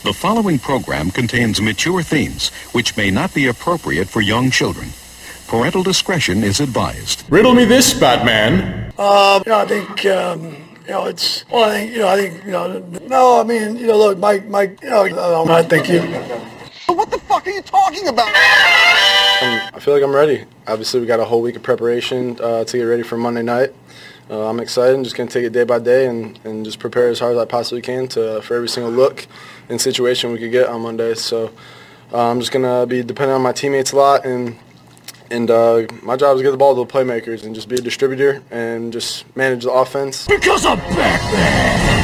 The following program contains mature themes which may not be appropriate for young children. Parental discretion is advised. Riddle me this, Batman. I think, look, Mike, I thank you. What the fuck are you talking about? I feel like I'm ready. Obviously, we got a whole week of preparation to get ready for Monday night. I'm excited. I'm just going to take it day by day and just prepare as hard as I possibly can for every single look and situation we could get on Monday. So I'm just going to be dependent on my teammates a lot, and my job is to get the ball to the playmakers and just be a distributor and just manage the offense. Because I'm Batman!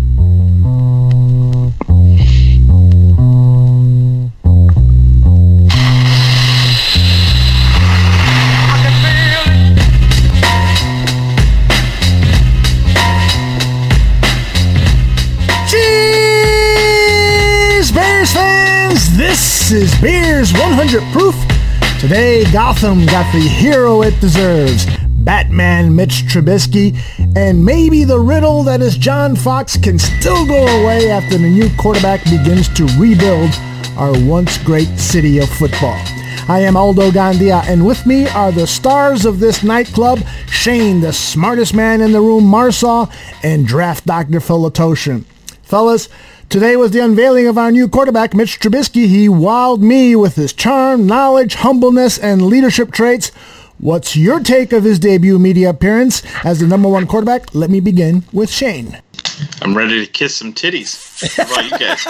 This is Beers 100 Proof. Today, Gotham got the hero it deserves, Batman Mitch Trubisky, and maybe the riddle that is John Fox can still go away after the new quarterback begins to rebuild our once great city of football. I am Aldo Gandia, and with me are the stars of this nightclub, Shane, the smartest man in the room, Marsaw, and Draft Dr. Philatoshin. Fellas, today was the unveiling of our new quarterback, Mitch Trubisky. He wowed me with his charm, knowledge, humbleness, and leadership traits. What's your take of his debut media appearance as the number one quarterback? Let me begin with Shane. I'm ready to kiss some titties. How about you guys?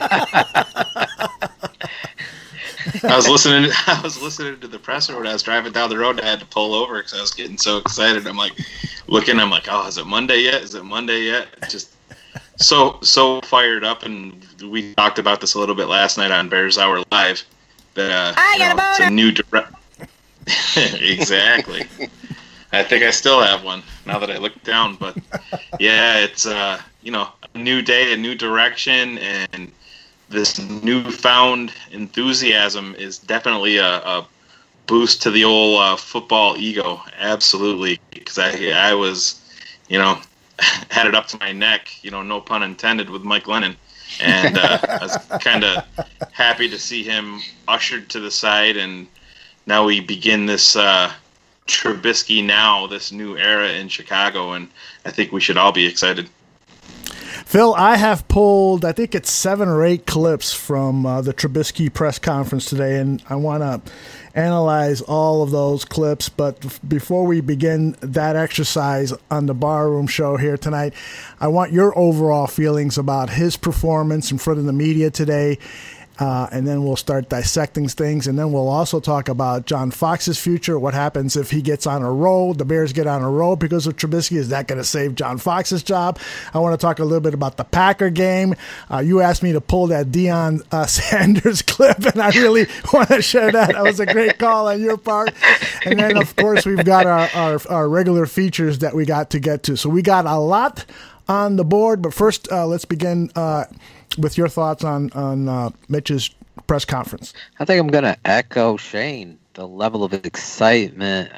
I was listening to the presser when I was driving down the road. I had to pull over because I was getting so excited. I'm like, oh, is it Monday yet? Is it Monday yet? Just so fired up, and we talked about this a little bit last night on Bears Hour Live. That it's a new direct. Exactly. I think I still have one now that I look down, but yeah, it's a new day, a new direction, and this newfound enthusiasm is definitely a boost to the old football ego. Absolutely, because I was, had it up to my neck, no pun intended, with Mike Lennon. And I was kind of happy to see him ushered to the side, and now we begin this Trubisky now, this new era in Chicago, and I think we should all be excited. Phil, I have pulled, I think it's 7 or 8 clips from the Trubisky press conference today, and I want to analyze all of those clips. But before we begin that exercise on the Barroom Show here tonight, I want your overall feelings about his performance in front of the media today. And then we'll start dissecting things, and then we'll also talk about John Fox's future. What happens if he gets on a roll? The Bears get on a roll because of Trubisky. Is that going to save John Fox's job? I want to talk a little bit about the Packer game. You asked me to pull that Deion Sanders clip, and I really want to share that. That was a great call on your part. And then, of course, we've got our regular features that we got to get to. So we got a lot on the board, but first let's begin with your thoughts on Mitch's press conference. I think I'm going to echo Shane. The level of excitement,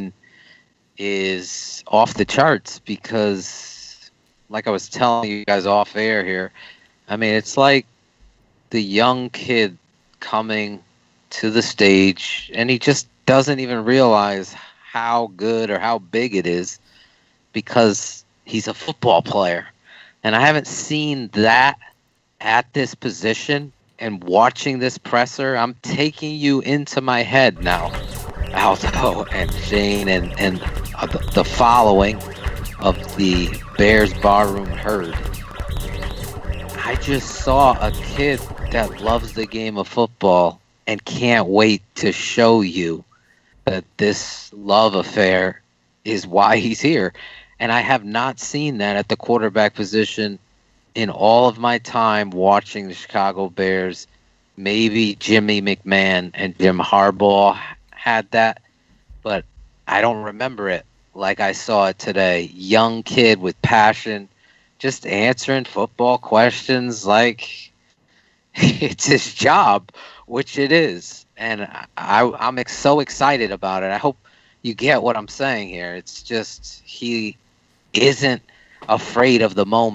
is off the charts because, like I was telling you guys off air here, it's like the young kid coming to the stage, and he just doesn't even realize how good or how big it is because he's a football player. And I haven't seen that at this position, and watching this presser, I'm taking you into my head now, Aldo and Shane and the following of the Bears Barroom herd. I just saw a kid that loves the game of football and can't wait to show you that this love affair is why he's here. And I have not seen that at the quarterback position in all of my time watching the Chicago Bears. Maybe Jimmy McMahon and Jim Harbaugh had that, but I don't remember it like I saw it today. Young kid with passion, just answering football questions like it's his job, which it is. And I'm so excited about it. I hope you get what I'm saying here. It's just he isn't afraid of the moment.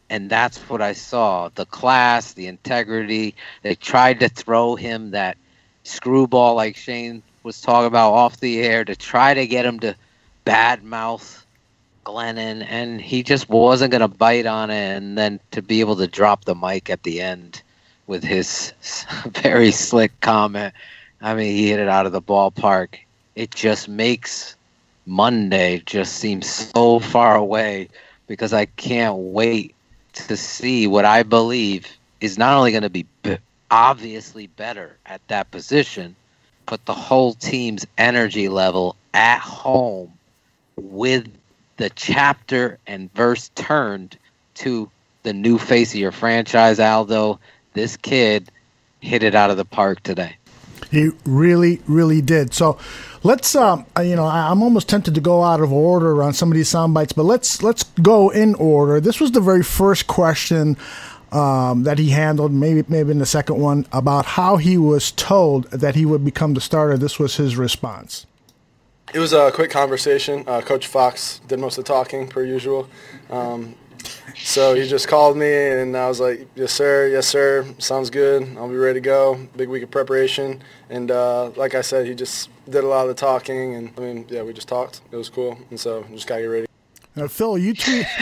And that's what I saw. The class, the integrity. They tried to throw him that screwball like Shane was talking about off the air to try to get him to badmouth Glennon, and he just wasn't going to bite on it. And then to be able to drop the mic at the end with his very slick comment, I mean, he hit it out of the ballpark. It just makes Monday just seem so far away, because I can't wait to see what I believe is not only going to be obviously better at that position, but the whole team's energy level at home with the chapter and verse turned to the new face of your franchise, Aldo. This kid hit it out of the park today. He really, really did. So let's, I'm almost tempted to go out of order on some of these sound bites, but let's go in order. This was the very first question that he handled, maybe in the second one, about how he was told that he would become the starter. This was his response. It was a quick conversation. Coach Fox did most of the talking, per usual. So he just called me, and I was like, yes, sir, sounds good. I'll be ready to go. Big week of preparation. And like I said, he just did a lot of the talking, and, we just talked. It was cool, and so just got to get ready. Phil, you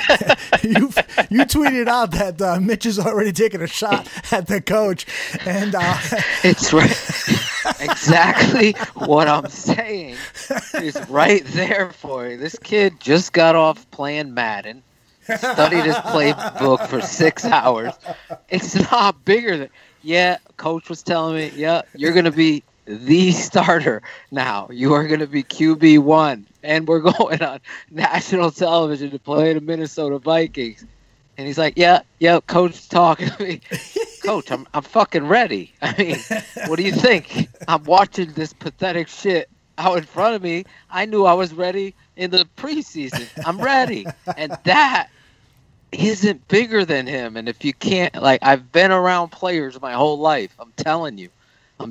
tweeted out that Mitch is already taking a shot at the coach, and it's right. Exactly what I'm saying is right there for you. This kid just got off playing Madden, studied his playbook for 6 hours. It's not bigger than, coach was telling me, you're going to be the starter now. You are going to be QB1, and we're going on national television to play the Minnesota Vikings. And he's like, coach talking to me. Coach, I'm fucking ready. I mean, what do you think? I'm watching this pathetic shit out in front of me. I knew I was ready in the preseason. I'm ready. And that isn't bigger than him. And if you can't, I've been around players my whole life. I'm telling you,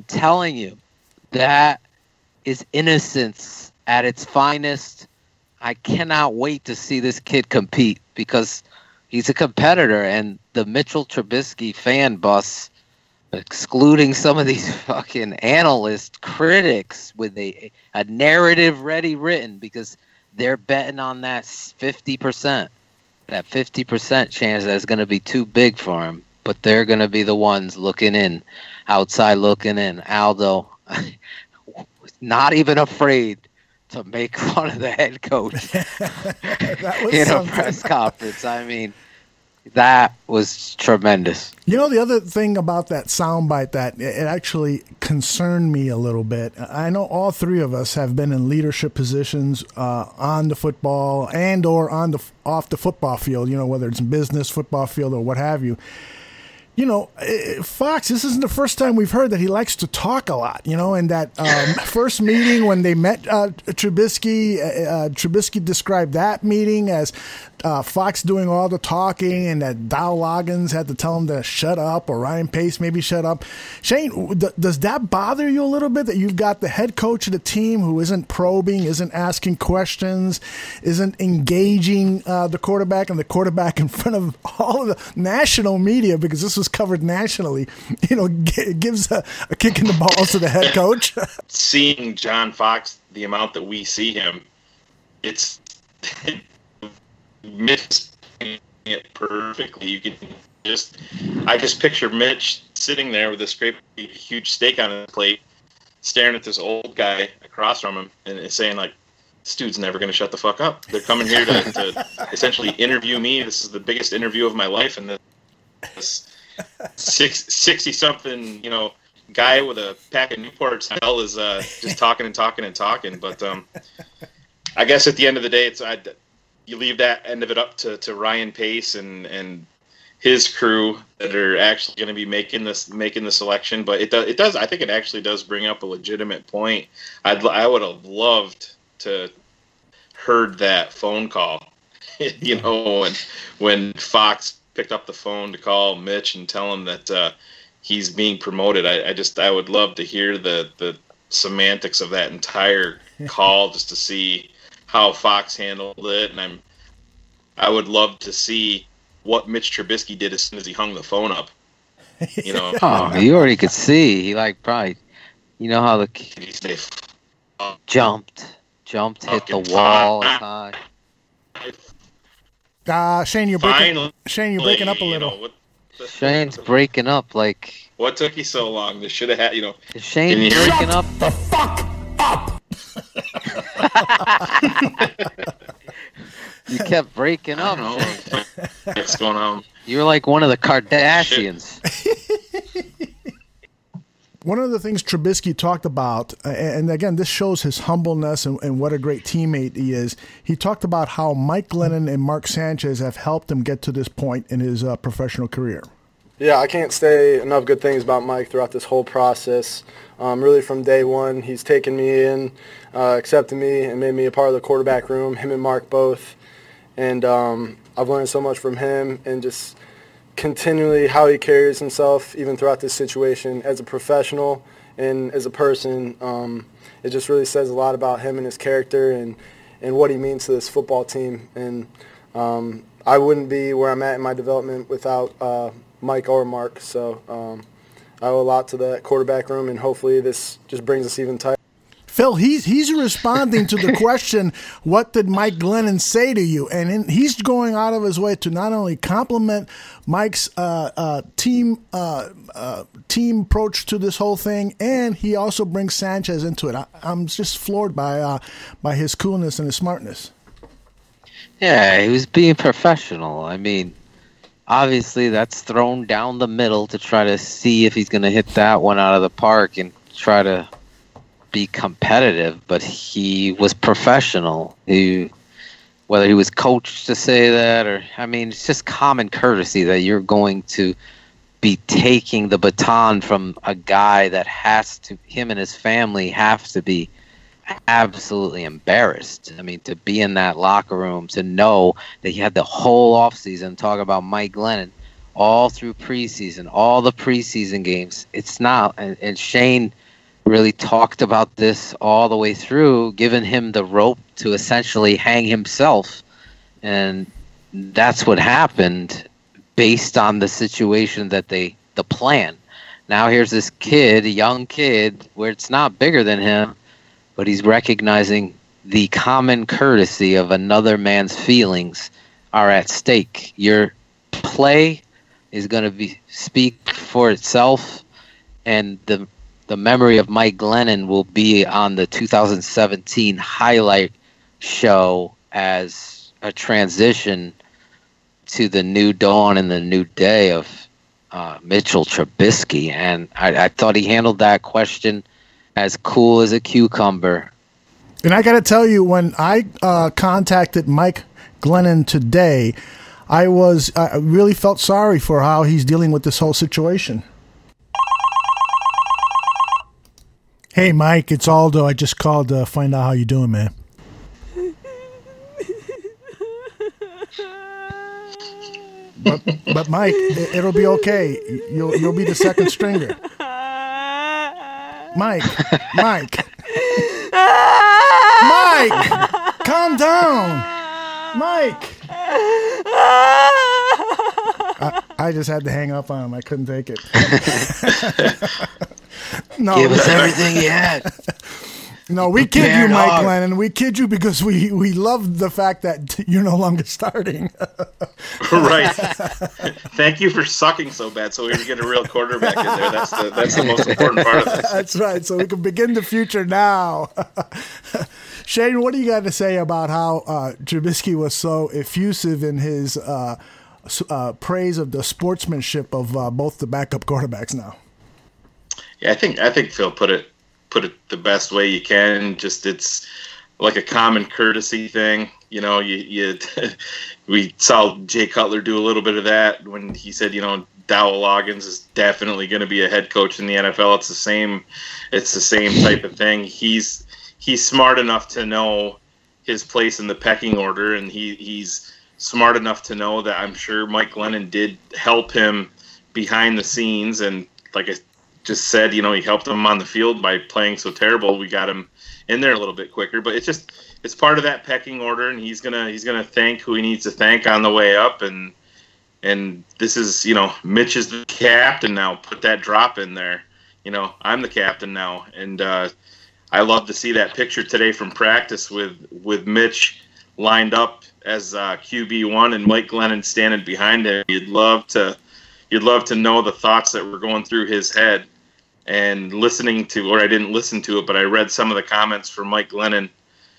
that is innocence at its finest. I cannot wait to see this kid compete, because he's a competitor, and the Mitchell Trubisky fan bus, excluding some of these fucking analyst critics with a narrative ready written, because they're betting on that 50%, that 50% chance that it's going to be too big for him. But they're going to be the ones looking in, outside looking in. Aldo, not even afraid to make fun of the head coach in a press conference. I mean, that was tremendous. You know, the other thing about that soundbite that it actually concerned me a little bit. I know all three of us have been in leadership positions on the football and or off the football field. You know, whether it's business, football field, or what have you. You know, Fox, this isn't the first time we've heard that he likes to talk a lot, you know, and that first meeting when they met Trubisky, Trubisky described that meeting as Fox doing all the talking, and that Dow Loggins had to tell him to shut up, or Ryan Pace maybe shut up. Shane, does that bother you a little bit, that you've got the head coach of the team who isn't probing, isn't asking questions, isn't engaging the quarterback, and the quarterback in front of all of the national media, because this was covered nationally, you know, gives a kick in the balls to the head coach? Seeing John Fox the amount that we see him, it's Mitch it perfectly. You can I just picture Mitch sitting there with this great huge steak on his plate, staring at this old guy across from him, and saying, like, this dude's never going to shut the fuck up. They're coming here to essentially interview me. This is the biggest interview of my life, and this 60-something, you know, guy with a pack of Newports hell is just talking and talking and talking. But I guess at the end of the day, you leave that end of it up to Ryan Pace and his crew that are actually going to be making the selection. But it does. I think it actually does bring up a legitimate point. I would have loved to heard that phone call, you know, when Fox picked up the phone to call Mitch and tell him that he's being promoted. I would love to hear the semantics of that entire call, just to see how Fox handled it, and I would love to see what Mitch Trubisky did as soon as he hung the phone up. You know, Oh, you already could see. He like probably, you know how the kid he say, jumped, hit the wall as high. Shane, you're breaking. Finally, Shane, you're breaking up a you little. know, Shane's breaking up like. What took you so long? This should have had, you know. Is Shane Can you hear me? breaking up? The fuck up! You kept breaking I up. don't Shane. know what's going on. You're like one of the Kardashians. One of the things Trubisky talked about, and again, this shows his humbleness and what a great teammate he is. He talked about how Mike Glennon and Mark Sanchez have helped him get to this point in his professional career. Yeah, I can't say enough good things about Mike throughout this whole process. Really from day one, he's taken me in, accepted me, and made me a part of the quarterback room, him and Mark both. And I've learned so much from him and just continually how he carries himself even throughout this situation as a professional and as a person. It just really says a lot about him and his character and what he means to this football team. And I wouldn't be where I'm at in my development without Mike or Mark. So I owe a lot to that quarterback room, and hopefully this just brings us even tighter. Phil, he's responding to the question, what did Mike Glennon say to you? And he's going out of his way to not only compliment Mike's team approach to this whole thing, and he also brings Sanchez into it. I'm just floored by his coolness and his smartness. Yeah, he was being professional. I mean, obviously that's thrown down the middle to try to see if he's going to hit that one out of the park and try to be competitive, but he was professional. Whether he was coached to say that, or I mean, it's just common courtesy that you're going to be taking the baton from a guy that him and his family have to be absolutely embarrassed. I mean, to be in that locker room, to know that he had the whole offseason talk about Mike Glennon all through preseason, all the preseason games. It's not, and Shane really talked about this all the way through, giving him the rope to essentially hang himself. And that's what happened based on the situation that the plan. Now here's this kid, a young kid, where it's not bigger than him, but he's recognizing the common courtesy of another man's feelings are at stake. Your play is going to speak for itself, and the memory of Mike Glennon will be on the 2017 highlight show as a transition to the new dawn and the new day of Mitchell Trubisky. And I thought he handled that question as cool as a cucumber. And I got to tell you, when I contacted Mike Glennon today, I really felt sorry for how he's dealing with this whole situation. Hey, Mike, it's Aldo. I just called to find out how you doing, man. But Mike, it'll be okay. You'll be the second stringer. Mike, calm down, Mike. I just had to hang up on him. I couldn't take it. No, give us everything you had. No, we kid you, Mike Glennon. We kid you because we love the fact that you're no longer starting. Right. Thank you for sucking so bad, so we can get a real quarterback in there. That's the most important part of this. That's right. So we can begin the future now. Shane, what do you got to say about how Trubisky was so effusive in his praise of the sportsmanship of both the backup quarterbacks now? Yeah, I think Phil put it the best way you can. Just it's like a common courtesy thing. You know, we saw Jay Cutler do a little bit of that when he said, you know, Dowell Loggins is definitely going to be a head coach in the NFL. It's the same type of thing. He's smart enough to know his place in the pecking order, and he's smart enough to know that I'm sure Mike Glennon did help him behind the scenes, and like I just said, you know, he helped him on the field by playing so terrible. We got him in there a little bit quicker, but it's part of that pecking order, and he's gonna thank who he needs to thank on the way up, and And this is, Mitch is the captain now. Put that drop in there. I'm the captain now. And I love to see that picture today from practice with Mitch lined up as QB1 and Mike Glennon standing behind him. You'd love to know the thoughts that were going through his head. And listening to, or I didn't listen to it, but I read some of the comments from Mike Glennon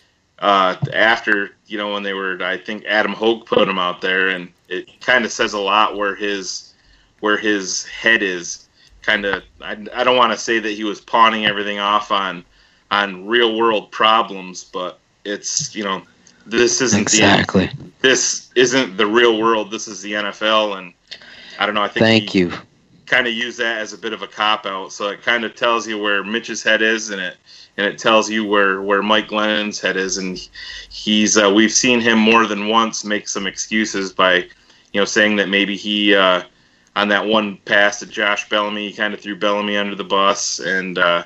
after, when they were, I think Adam Hogue put him out there, and it kind of says a lot where his head is. Kind of, I don't want to say that he was pawning everything off on real world problems, but it's, this isn't exactly. This isn't the real world. This is the NFL, and I don't know. I think Thank you. Kind of use that as a bit of a cop out. So it kind of tells you where Mitch's head is, and it tells you where Mike Glennon's head is, and he's we've seen him more than once make some excuses by saying that maybe he on that one pass to Josh Bellamy, he kind of threw Bellamy under the bus, and the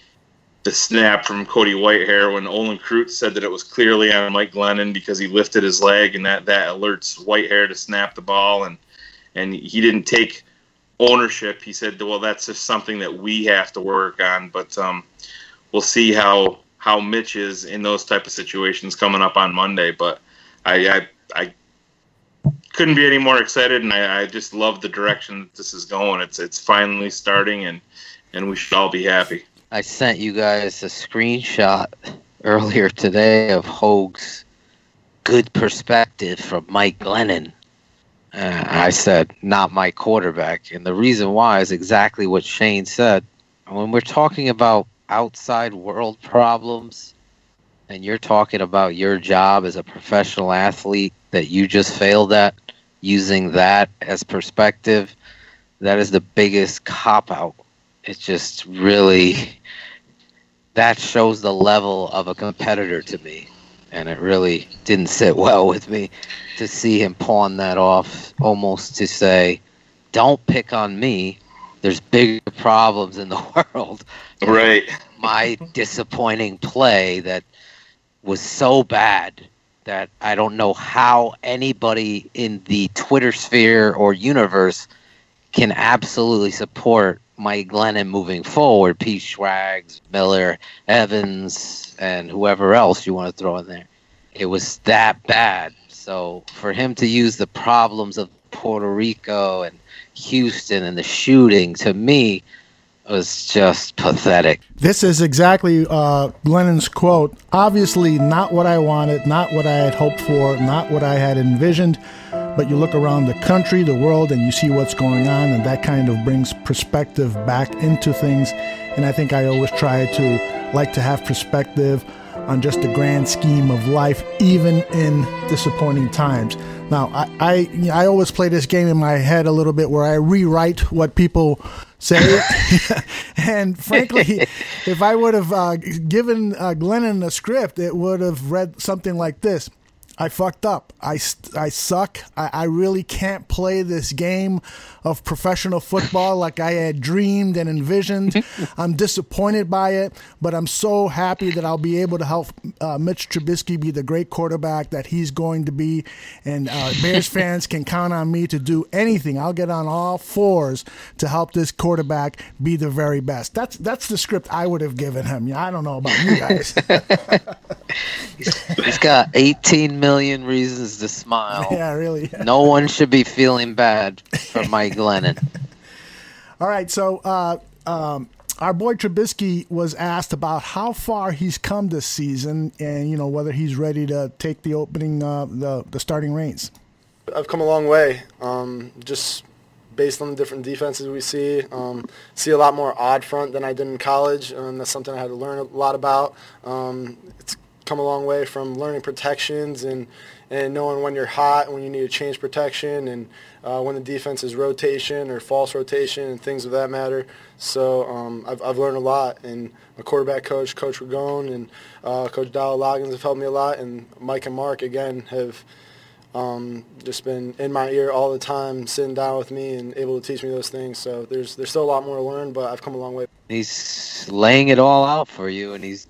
snap from Cody Whitehair when Olin Kreutz said that it was clearly on Mike Glennon because he lifted his leg, and that alerts Whitehair to snap the ball, and he didn't take ownership. He said, well, that's just something that we have to work on, but we'll see how Mitch is in those type of situations coming up on Monday. But I couldn't be any more excited, and I just love the direction that this is going. It's finally starting, and we should all be happy. I sent you guys a screenshot earlier today of Hogue's good perspective from Mike Glennon. I said, not my quarterback. And the reason why is exactly what Shane said. When we're talking about outside world problems, and you're talking about your job as a professional athlete that you just failed at, using that as perspective, that is the biggest cop-out. It's just really, that shows the level of a competitor to me. And it really didn't sit well with me to see him pawn that off, almost to say, don't pick on me. There's bigger problems in the world. Right. My disappointing play that was so bad that I don't know how anybody in the Twitter sphere or universe can absolutely support Mike Glennon moving forward. Pete Schwags, Miller, Evans, and whoever else you want to throw in there. It was that bad. So for him to use the problems of Puerto Rico and Houston and the shooting, to me, was just pathetic. This is exactly Glennon's quote. Obviously not what I wanted, not what I had hoped for, not what I had envisioned, but you look around the country, the world, and you see what's going on, and that kind of brings perspective back into things. And I think I always try to like to have perspective on just the grand scheme of life, even in disappointing times. Now, I always play this game in my head a little bit where I rewrite what people say. And frankly, if I would have given Glennon a script, it would have read something like this. I fucked up. I suck. I really can't play this game of professional football like I had dreamed and envisioned. I'm disappointed by it, but I'm so happy that I'll be able to help Mitch Trubisky be the great quarterback that he's going to be. And Bears fans can count on me to do anything. I'll get on all fours to help this quarterback be the very best. That's the script I would have given him. I don't know about you guys. He's got 18 million reasons to smile. Yeah, really. No one should be feeling bad for Mike Glennon. All right, so our boy Trubisky was asked about how far he's come this season, and whether he's ready to take the opening, the starting reins. I've come a long way, just based on the different defenses we see. See a lot more odd front than I did in college, and that's something I had to learn a lot about. It's come a long way from learning protections and knowing when you're hot and when you need to change protection, and when the defense is rotation or false rotation and things of that matter. So I've learned a lot, and my quarterback coach, Coach Ragone, and Coach Dowell Loggins have helped me a lot, and Mike and Mark, again, have just been in my ear all the time, sitting down with me and able to teach me those things. So there's still a lot more to learn, but I've come a long way. He's laying it all out for you, and he's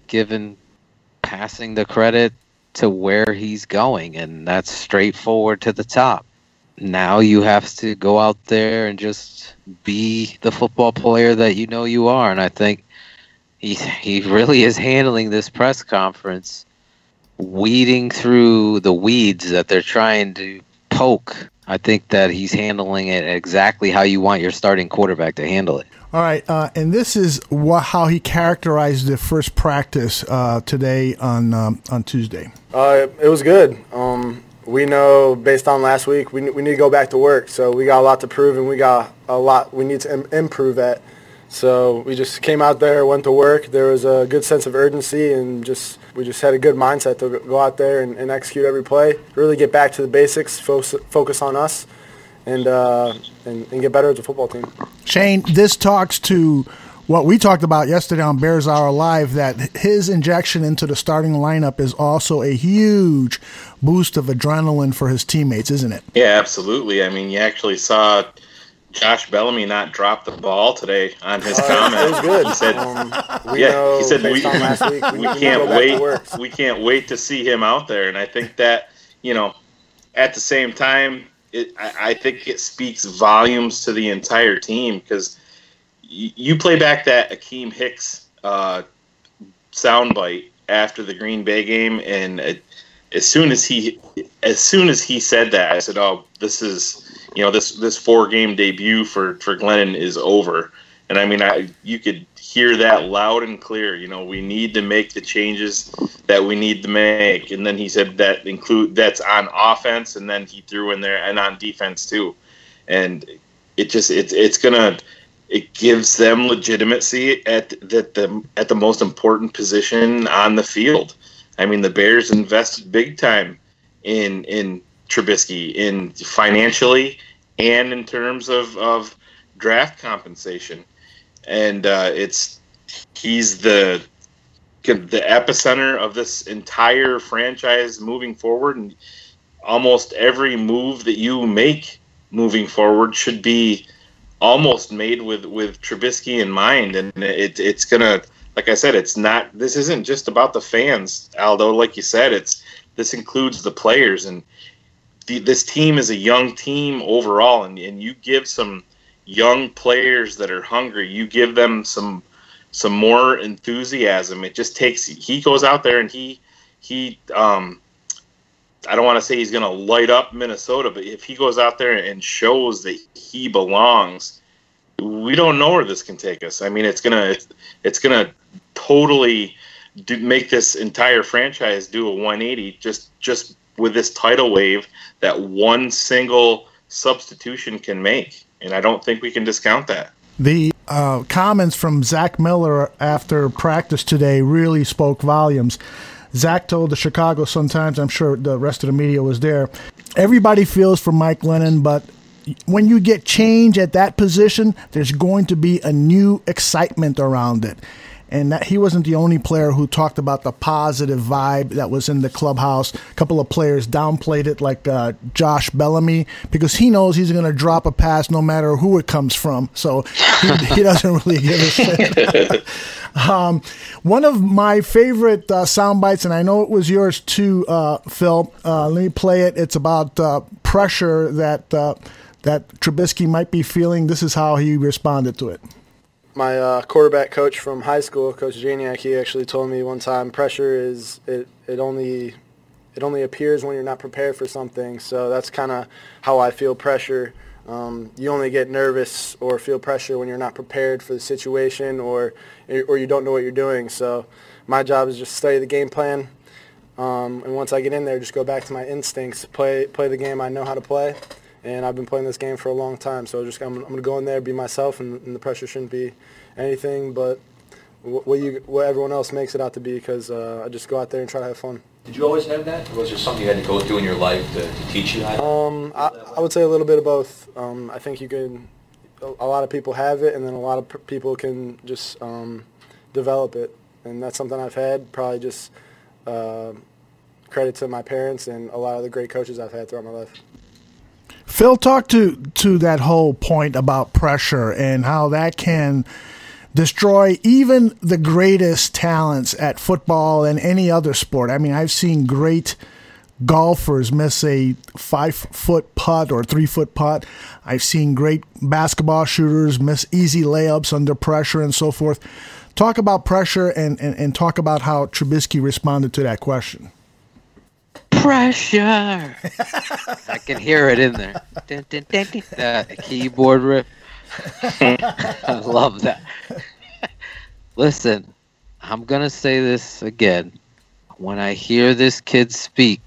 passing the credit to where he's going, and that's straightforward to the top. now you have to go out there and just be the football player that you know you are. And I think he really is handling this press conference, weeding through the weeds that they're trying to poke. I think that he's handling it exactly how you want your starting quarterback to handle it. All right, and this is how he characterized the first practice today on Tuesday. It was good. We know based on last week, we need to go back to work. So we got a lot to prove, and we got a lot we need to improve at. So we just came out there, went to work. There was a good sense of urgency, and we just had a good mindset to go out there and execute every play, really get back to the basics, focus on us, and get better as a football team. Shane, this talks to what we talked about yesterday on Bears Hour Live, that his injection into the starting lineup is also a huge boost of adrenaline for his teammates, isn't it? Yeah, absolutely. I mean, you actually saw Josh Bellamy not drop the ball today on his comment. It was good. He said, he said we can't wait to see him out there. And I think that, at the same time, I think it speaks volumes to the entire team, because you play back that Akeem Hicks soundbite after the Green Bay game, and as soon as he said that, I said, "Oh, this is this 4-game debut for Glennon is over." And I mean, you could hear that loud and clear. We need to make the changes that we need to make. And then he said that's on offense, and then he threw in there and on defense too. And it gives them legitimacy at the most important position on the field. I mean, the Bears invested big time in Trubisky, in financially and in terms of draft compensation. And he's the epicenter of this entire franchise moving forward, and almost every move that you make moving forward should be almost made with Trubisky in mind. And it's gonna, like I said, this isn't just about the fans, Aldo. Like you said, this includes the players, and this team is a young team overall, and you give some young players that are hungry, you give them some more enthusiasm. It just takes, he goes out there and he I don't want to say he's going to light up Minnesota, but if he goes out there and shows that he belongs, we don't know where this can take us. I mean, it's gonna totally make this entire franchise do a 180 just with this tidal wave that one single substitution can make. And I don't think we can discount that. The comments from Zach Miller after practice today really spoke volumes. Zach told the Chicago Sun-Times, I'm sure the rest of the media was there, everybody feels for Mike Glennon, but when you get change at that position, there's going to be a new excitement around it. And that he wasn't the only player who talked about the positive vibe that was in the clubhouse. A couple of players downplayed it, like Josh Bellamy, because he knows he's going to drop a pass no matter who it comes from. So he doesn't really give a shit. One of my favorite sound bites, and I know it was yours too, Phil. Let me play it. It's about pressure that Trubisky might be feeling. This is how he responded to it. My quarterback coach from high school, Coach Janiak, he actually told me one time, pressure is it only appears when you're not prepared for something. So that's kind of how I feel pressure. You only get nervous or feel pressure when you're not prepared for the situation or you don't know what you're doing. So my job is just study the game plan, and once I get in there, just go back to my instincts, play the game I know how to play. And I've been playing this game for a long time, so I'm going to go in there, be myself, and the pressure shouldn't be anything but what everyone else makes it out to be, because I just go out there and try to have fun. Did you always have that, or was there something you had to go through in your life to teach you that? I would say a little bit of both. I think a lot of people have it, and then a lot of people can just develop it, and that's something I've had, probably just credit to my parents and a lot of the great coaches I've had throughout my life. Phil, talk to that whole point about pressure and how that can destroy even the greatest talents at football and any other sport. I mean, I've seen great golfers miss a 5-foot putt or 3-foot putt. I've seen great basketball shooters miss easy layups under pressure and so forth. Talk about pressure and talk about how Trubisky responded to that question. Pressure. I can hear it in there. Dun, dun, dun, dun. That keyboard riff. I love that. Listen, I'm going to say this again. When I hear this kid speak,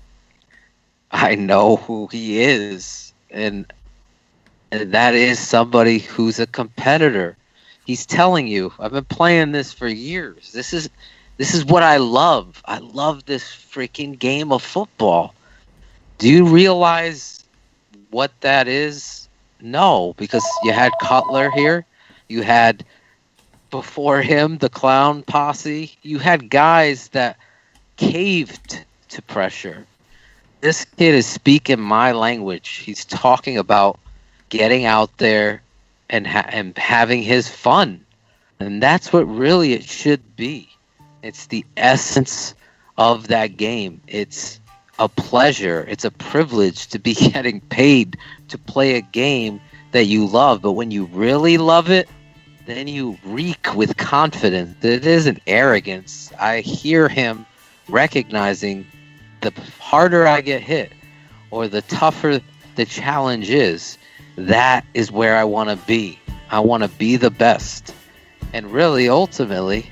I know who he is. And that is somebody who's a competitor. He's telling you, I've been playing this for years. This is what I love. I love this freaking game of football. Do you realize what that is? No, because you had Cutler here. You had, before him, the Clown Posse. You had guys that caved to pressure. This kid is speaking my language. He's talking about getting out there and having his fun. And that's what really it should be. It's the essence of that game. It's a pleasure. It's a privilege to be getting paid to play a game that you love. But when you really love it, then you reek with confidence. It isn't arrogance. I hear him recognizing the harder I get hit or the tougher the challenge is, that is where I want to be. I want to be the best. And really, ultimately,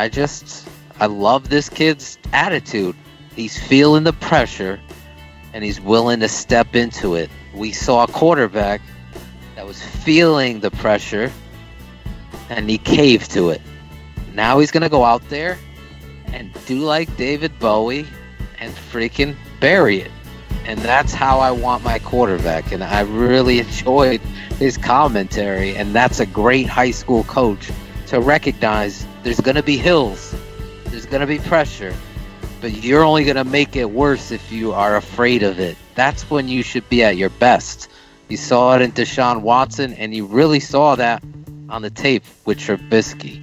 I love this kid's attitude. He's feeling the pressure, and he's willing to step into it. We saw a quarterback that was feeling the pressure, and he caved to it. Now he's going to go out there and do like David Bowie and freaking bury it. And that's how I want my quarterback. And I really enjoyed his commentary, and that's a great high school coach to recognize there's going to be hills. There's going to be pressure, but you're only going to make it worse if you are afraid of it. That's when you should be at your best. You saw it in Deshaun Watson, and you really saw that on the tape with Trubisky.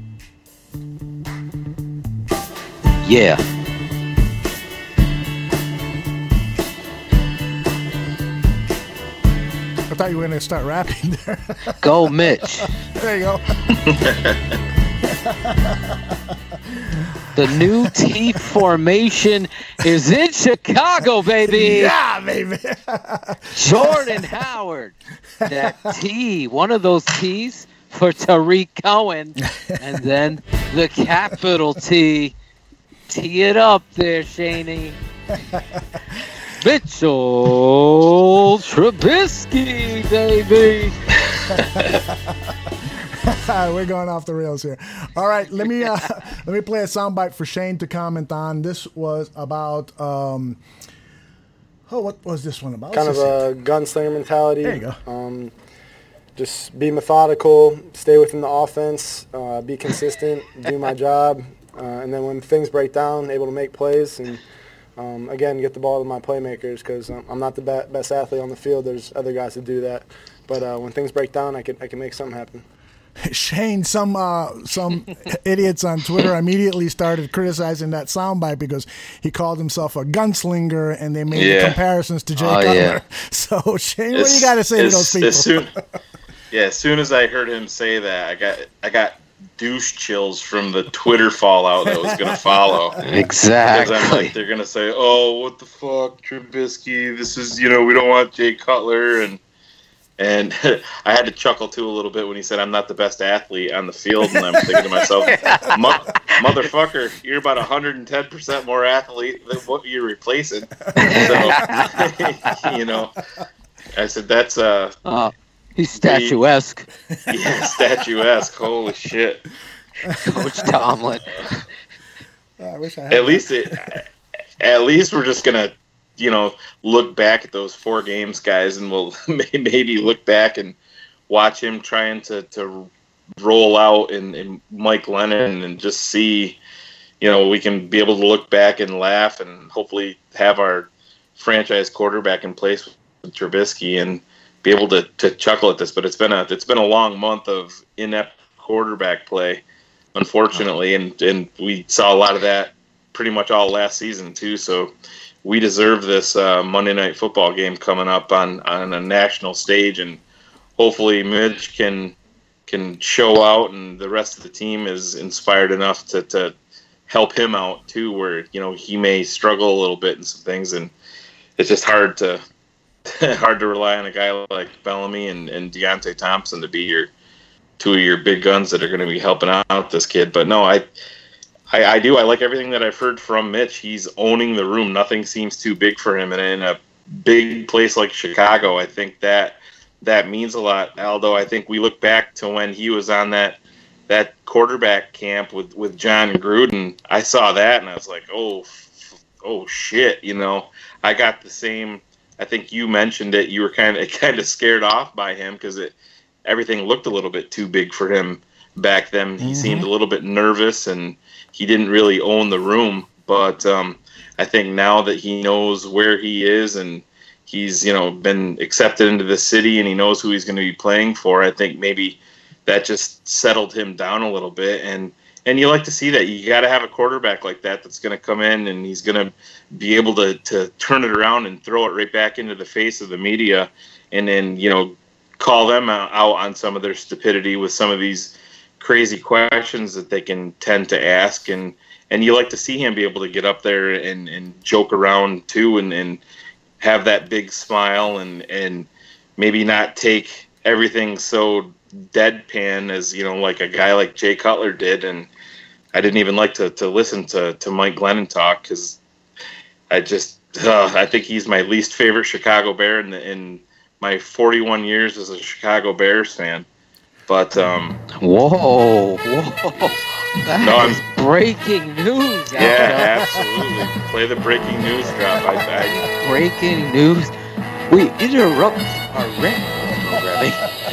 Yeah. I thought you were going to start rapping there. Go, Mitch. There you go. The new T formation is in Chicago, baby. Yeah, baby. Jordan Howard. That T, one of those T's for Tariq Cohen. And then the capital T. Tee it up there, Shaney. Mitchell Trubisky, baby. We're going off the rails here. All right, let me play a soundbite for Shane to comment on. This was about what was this one about? Kind of a gunslinger mentality. There you go. Just be methodical, stay within the offense, be consistent, do my job, and then when things break down, able to make plays and again get the ball to my playmakers because I'm not the best athlete on the field. There's other guys that do that, but when things break down, I can make something happen. Shane, some idiots on Twitter immediately started criticizing that soundbite because he called himself a gunslinger, and they made comparisons to Jay Cutler. Yeah. So, Shane, what do you got to say to those people? As soon as I heard him say that, I got douche chills from the Twitter fallout that was going to follow. Exactly. Because I'm like, they're going to say, "Oh, what the fuck, Trubisky? This is, we don't want Jay Cutler," and I had to chuckle too a little bit when he said, "I'm not the best athlete on the field," and I'm thinking to myself, "Motherfucker, you're about 110% more athlete than what you're replacing." So, I said, "That's he's statuesque." Yeah, statuesque. Holy shit, Coach Tomlin. I wish I had. At least we're just gonna, look back at those 4 games, guys, and we'll maybe look back and watch him trying to roll out in Mike Lennon and just see, we can be able to look back and laugh and hopefully have our franchise quarterback in place with Trubisky and be able to chuckle at this. But it's been a long month of inept quarterback play, unfortunately, and we saw a lot of that pretty much all last season too. So we deserve this Monday Night Football game coming up on a national stage, and hopefully Mitch can show out, and the rest of the team is inspired enough to help him out too, where he may struggle a little bit in some things, and it's just hard to rely on a guy like Bellamy and Deontay Thompson to be two of your big guns that are going to be helping out this kid. But no, I like everything that I've heard from Mitch. He's owning the room. Nothing seems too big for him, and in a big place like Chicago, I think that means a lot. Aldo, I think we look back to when he was on that quarterback camp with John Gruden. I saw that and I was like, oh shit, I got the same. I think you mentioned it. You were kind of scared off by him because everything looked a little bit too big for him back then. He seemed a little bit nervous and he didn't really own the room. But I think now that he knows where he is and he's been accepted into the city and he knows who he's going to be playing for, I think maybe that just settled him down a little bit. And you like to see that. You got to have a quarterback like that that's going to come in and he's going to be able to turn it around and throw it right back into the face of the media, and then call them out on some of their stupidity with some of these crazy questions that they can tend to ask. And you like to see him be able to get up there and joke around too, and have that big smile and maybe not take everything so deadpan as like a guy like Jay Cutler did. And I didn't even like to listen to Mike Glennon talk because I think he's my least favorite Chicago Bear in my 41 years as a Chicago Bears fan. But whoa, that is breaking news. Yeah, absolutely. Play the breaking news drop. Breaking news. We interrupt our programming.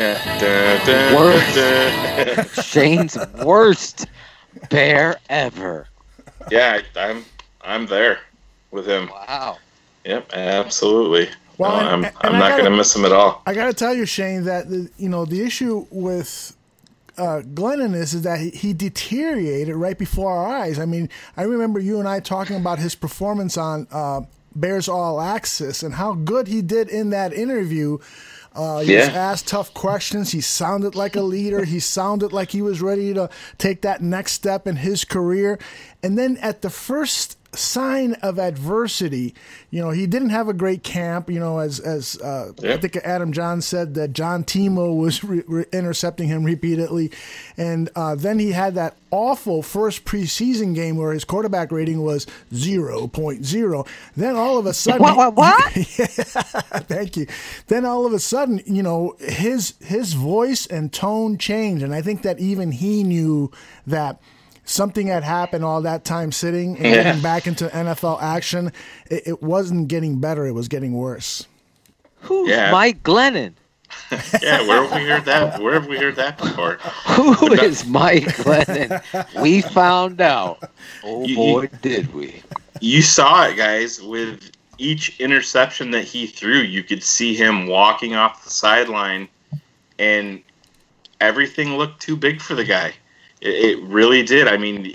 Shane's worst Bear ever. Yeah, I'm there with him. Wow. Yep, absolutely. Well, I'm not going to miss him at all. I got to tell you, Shane, that the issue with Glennon is that he deteriorated right before our eyes. I mean, I remember you and I talking about his performance on Bears All Access and how good he did in that interview. He was asked tough questions. He sounded like a leader. He sounded like he was ready to take that next step in his career. And then at the first sign of adversity, he didn't have a great camp, as I think Adam Johns said that John Timo was intercepting him repeatedly. And then he had that awful first preseason game where his quarterback rating was 0.0. Then all of a sudden... What? Yeah, thank you. Then all of a sudden, his voice and tone changed. And I think that even he knew that something had happened all that time sitting and getting back into NFL action. It wasn't getting better. It was getting worse. Who's Mike Glennon? Yeah, where have we heard that? Where have we heard that before? Who is Mike Glennon? We found out. Boy, did we. You saw it, guys. With each interception that he threw, you could see him walking off the sideline, and everything looked too big for the guy. It really did. I mean,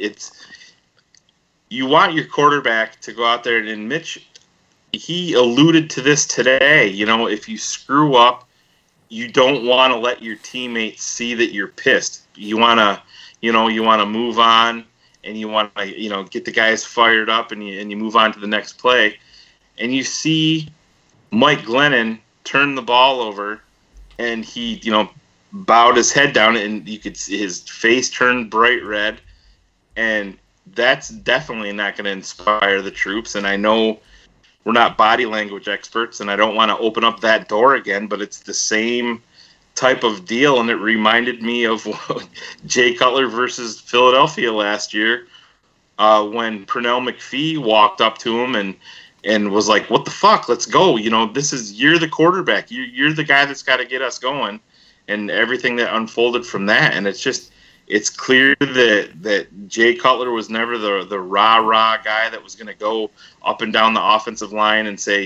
you want your quarterback to go out there, and Mitch, he alluded to this today. If you screw up, you don't want to let your teammates see that you're pissed. You want to move on, and you want to, get the guys fired up, and you move on to the next play. And you see Mike Glennon turn the ball over, and he, bowed his head down, and you could see his face turn bright red, and that's definitely not going to inspire the troops. And I know we're not body language experts, and I don't want to open up that door again, but it's the same type of deal, and it reminded me of Jay Cutler versus Philadelphia last year when Pernell McPhee walked up to him and was like, "What the fuck? Let's go! You're the quarterback. You're the guy that's got to get us going." And everything that unfolded from that, and it's clear that Jay Cutler was never the rah-rah guy that was going to go up and down the offensive line and say,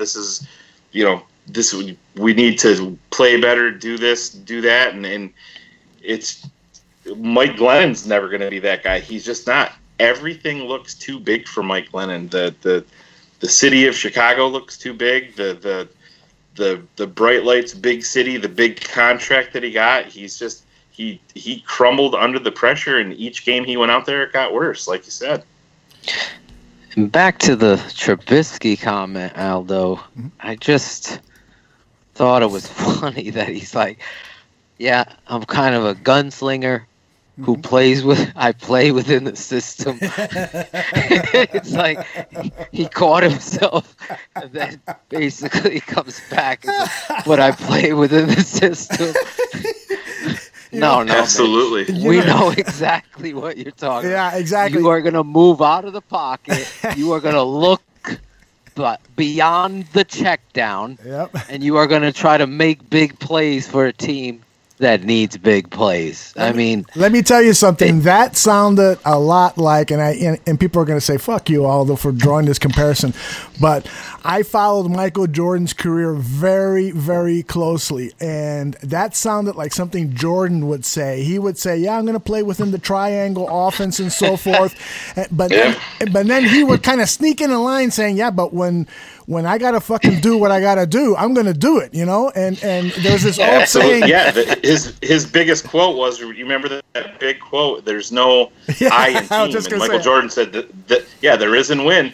we need to play better, do this, do that, and it's Mike Glennon's never going to be that guy. He's just not. Everything looks too big for Mike Glennon. the city of Chicago looks too big. The bright lights, big city, the big contract that he got. He's just he crumbled under the pressure, and each game he went out there, it got worse, like you said. And back to the Trubisky comment, Aldo. I just thought it was funny that he's like, yeah, I'm kind of a gunslinger who I play within the system. It's like he caught himself and then basically comes back and says, but I play within the system. No, absolutely. Man. We know exactly what you're talking about. Yeah, exactly. You are going to move out of the pocket. You are going to look beyond the check down. Yep. And you are going to try to make big plays for a team that needs big plays. I mean, let me tell you something. That sounded a lot like, and people are going to say, fuck you, Aldo, for drawing this comparison. But I followed Michael Jordan's career very, very closely. And that sounded like something Jordan would say. He would say, yeah, I'm going to play within the triangle offense and so forth. But then he would kind of sneak in a line saying, yeah, but when I got to fucking do what I got to do, I'm going to do it, you know? And there's this old saying. Yeah, his biggest quote was, you remember that big quote, there's no I in team. And Michael Jordan said, that there is in win.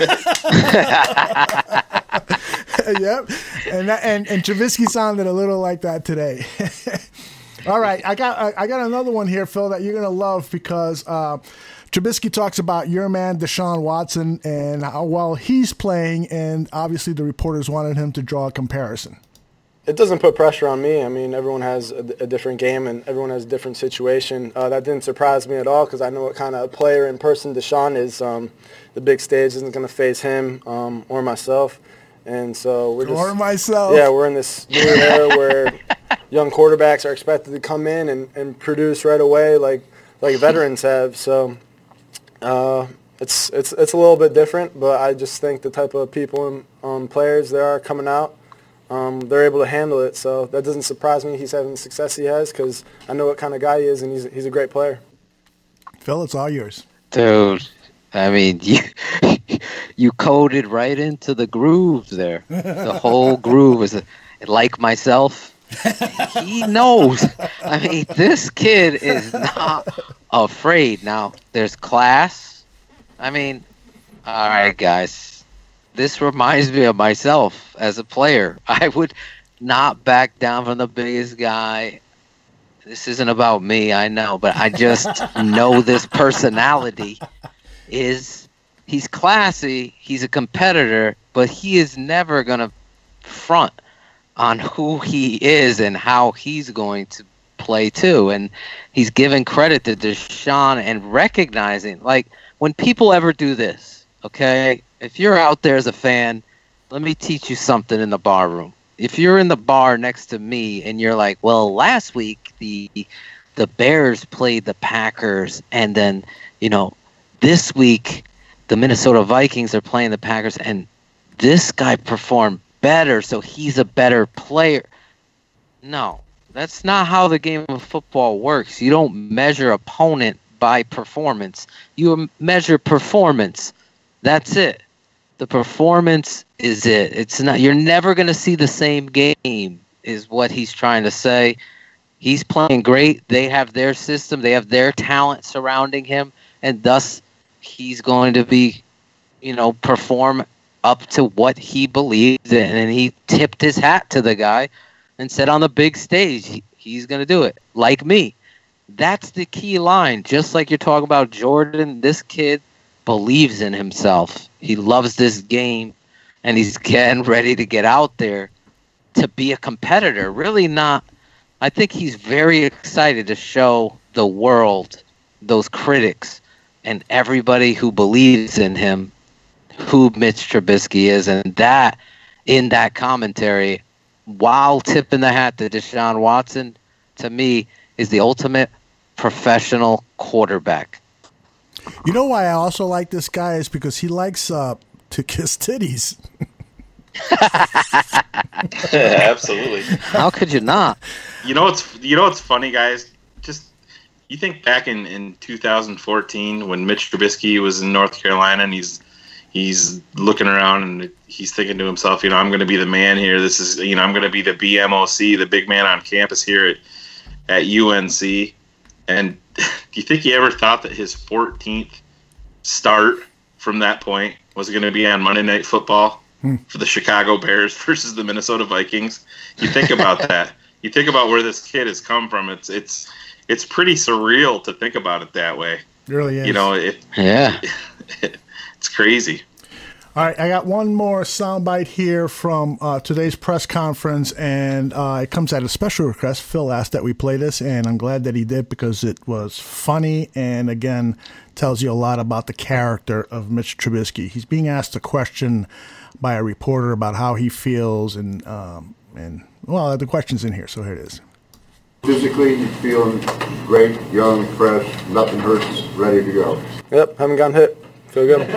Yep. And Trubisky sounded a little like that today. All right, I got another one here, Phil, that you're going to love because Trubisky talks about your man, Deshaun Watson, and how well he's playing, and obviously the reporters wanted him to draw a comparison. It doesn't put pressure on me. I mean, everyone has a different game, and everyone has a different situation. That didn't surprise me at all because I know what kind of player and person Deshaun is. The big stage isn't going to face him or myself. And so we're just... Or myself. Yeah, we're in this new era where young quarterbacks are expected to come in and produce right away like veterans have. So... it's a little bit different, but I just think the type of people and players there are coming out, they're able to handle it. So that doesn't surprise me. He's having the success he has because I know what kind of guy he is, and he's a great player. Phil, it's all yours. Dude, I mean, you coded right into the groove there. The whole groove is like myself. He knows. I mean, this kid is not afraid. Now, there's class. I mean, all right, guys. This reminds me of myself as a player. I would not back down from the biggest guy. This isn't about me, I know, but I just know this personality he's classy, he's a competitor, but he is never going to front on who he is and how he's going to play too. And he's giving credit to Deshaun and recognizing, like, when people ever do this, okay, if you're out there as a fan, let me teach you something in the bar room. If you're in the bar next to me and you're like, well, last week the Bears played the Packers, and then, you know, this week the Minnesota Vikings are playing the Packers, and this guy performed better, so he's a better player. No, that's not how the game of football works. You don't measure opponent by performance. You measure performance. That's it. The performance is it. It's not. You're never going to see the same game, is what he's trying to say. He's playing great. They have their system. They have their talent surrounding him, and thus he's going to be, you know, perform up to what he believes in. And he tipped his hat to the guy and said on the big stage, he's going to do it. Like me. That's the key line. Just like you're talking about Jordan, this kid believes in himself. He loves this game, and he's getting ready to get out there to be a competitor. Really not. I think he's very excited to show the world, those critics, and everybody who believes in him, who Mitch Trubisky is. And that, in that commentary, while tipping the hat to Deshaun Watson, to me, is the ultimate professional quarterback. You know why I also like this guy is because he likes to kiss titties. Absolutely. How could you not? You know what's funny, guys? Just you think back in 2014 when Mitch Trubisky was in North Carolina and he's he's looking around and he's thinking to himself, I'm going to be the man here. This is, I'm going to be the BMOC, the big man on campus here at UNC. And do you think he ever thought that his 14th start from that point was going to be on Monday Night Football for the Chicago Bears versus the Minnesota Vikings? You think about that. You think about where this kid has come from. It's pretty surreal to think about it that way. It really is. It's crazy. All right, I got one more soundbite here from today's press conference, and it comes at a special request. Phil asked that we play this, and I'm glad that he did because it was funny and, again, tells you a lot about the character of Mitch Trubisky. He's being asked a question by a reporter about how he feels, and the question's in here, so here it is. Physically, you feeling great, young, fresh, nothing hurts, ready to go. Yep, haven't gotten hit. Feel good.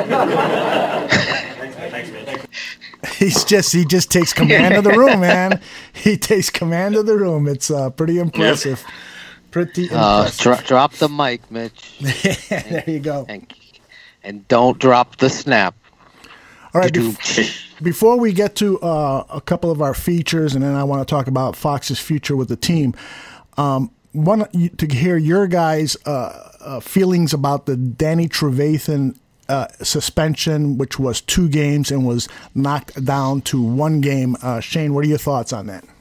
He just takes command of the room, man. He takes command of the room. It's pretty impressive. Yep. Pretty impressive. Drop the mic, Mitch. There you go. And don't drop the snap. All right. Before we get to a couple of our features, and then I want to talk about Fox's future with the team, want to hear your guys' feelings about the Danny Trevathan suspension, which was 2 games and was knocked down to 1 game. Shane, what are your thoughts on that?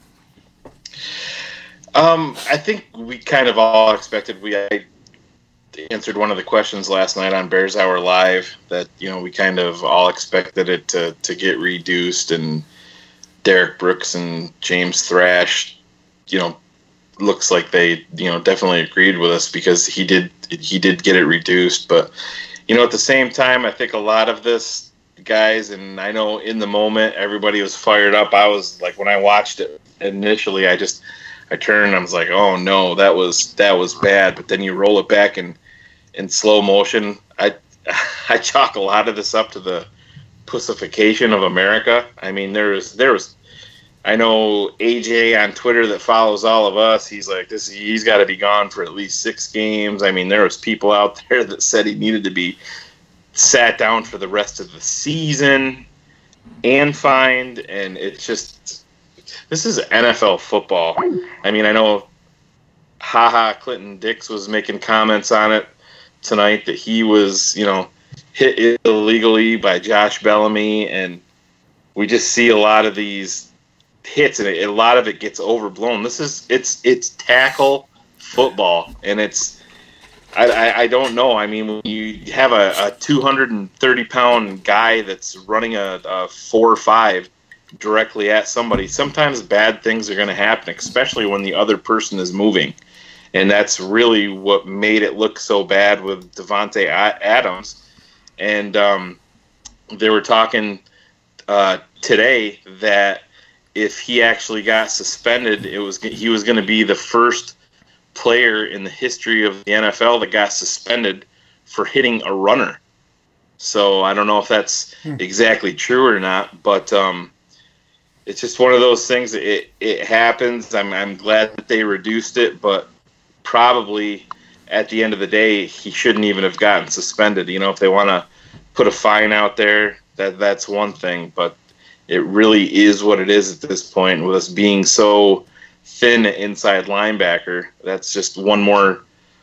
I think we kind of all expected. I answered one of the questions last night on Bears Hour Live that we kind of all expected it to get reduced, and Derek Brooks and James Thrash, looks like they definitely agreed with us because he did get it reduced, but. At the same time, I think a lot of this, guys, and I know in the moment everybody was fired up. I was like, when I watched it initially, I turned and I was like, oh no, that was bad. But then you roll it back in slow motion. I chalk a lot of this up to the pussification of America. I mean, there was. I know AJ on Twitter that follows all of us. He's like, he's got to be gone for at least 6 games. I mean, there was people out there that said he needed to be sat down for the rest of the season and fined. And it's just, this is NFL football. I mean, I know Clinton Dix was making comments on it tonight that he was, hit illegally by Josh Bellamy. And we just see a lot of these hits, and a lot of it gets overblown. It's tackle football, and I don't know. I mean, when you have a 230-pound guy that's running a 4.5 directly at somebody, sometimes bad things are going to happen, especially when the other person is moving, and that's really what made it look so bad with Davante Adams. And they were talking today that if he actually got suspended, he was going to be the first player in the history of the NFL that got suspended for hitting a runner. So I don't know if that's exactly true or not, but it's just one of those things. It happens. I'm glad that they reduced it, but probably at the end of the day, he shouldn't even have gotten suspended. If they want to put a fine out there, that's one thing, but it really is what it is at this point with us being so thin inside linebacker. That's just one more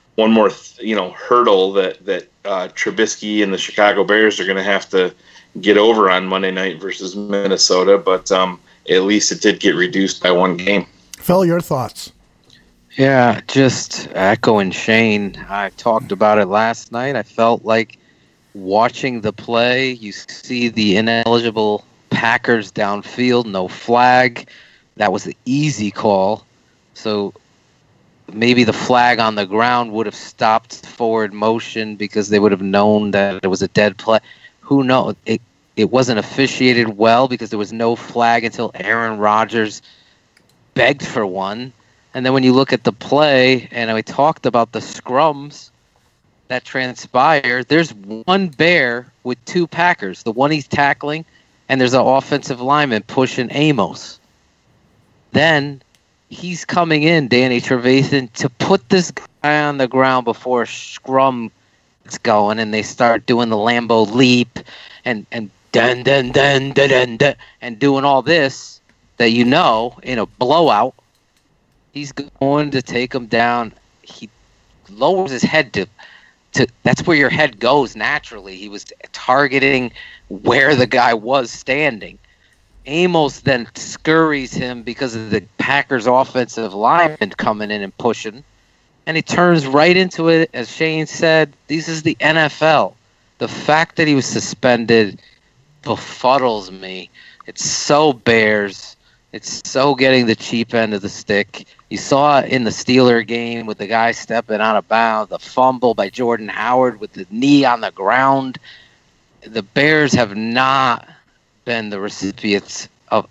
hurdle that Trubisky and the Chicago Bears are going to have to get over on Monday night versus Minnesota. But at least it did get reduced by 1 game. Phil, your thoughts? Yeah, just echoing Shane. I talked about it last night. I felt like watching the play, you see the ineligible Packers downfield, no flag. That was the easy call. So maybe the flag on the ground would have stopped forward motion because they would have known that it was a dead play. Who knows? It wasn't officiated well because there was no flag until Aaron Rodgers begged for one. And then when you look at the play, and we talked about the scrums that transpire, there's one Bear with 2 Packers. The one he's tackling, and there's an offensive lineman pushing Amos. Then he's coming in, Danny Trevathan, to put this guy on the ground before a scrum gets going and they start doing the Lambeau leap and dun dun dun dun dun dun and doing all this that in a blowout, he's going to take him down. He lowers his head to that's where your head goes naturally. He was targeting where the guy was standing. Amos then scurries him because of the Packers' offensive lineman coming in and pushing. And he turns right into it. As Shane said, this is the NFL. The fact that he was suspended befuddles me. It's so Bears. It's so getting the cheap end of the stick. You saw it in the Steeler game with the guy stepping out of bounds, the fumble by Jordan Howard with the knee on the ground. The Bears have not been the recipients of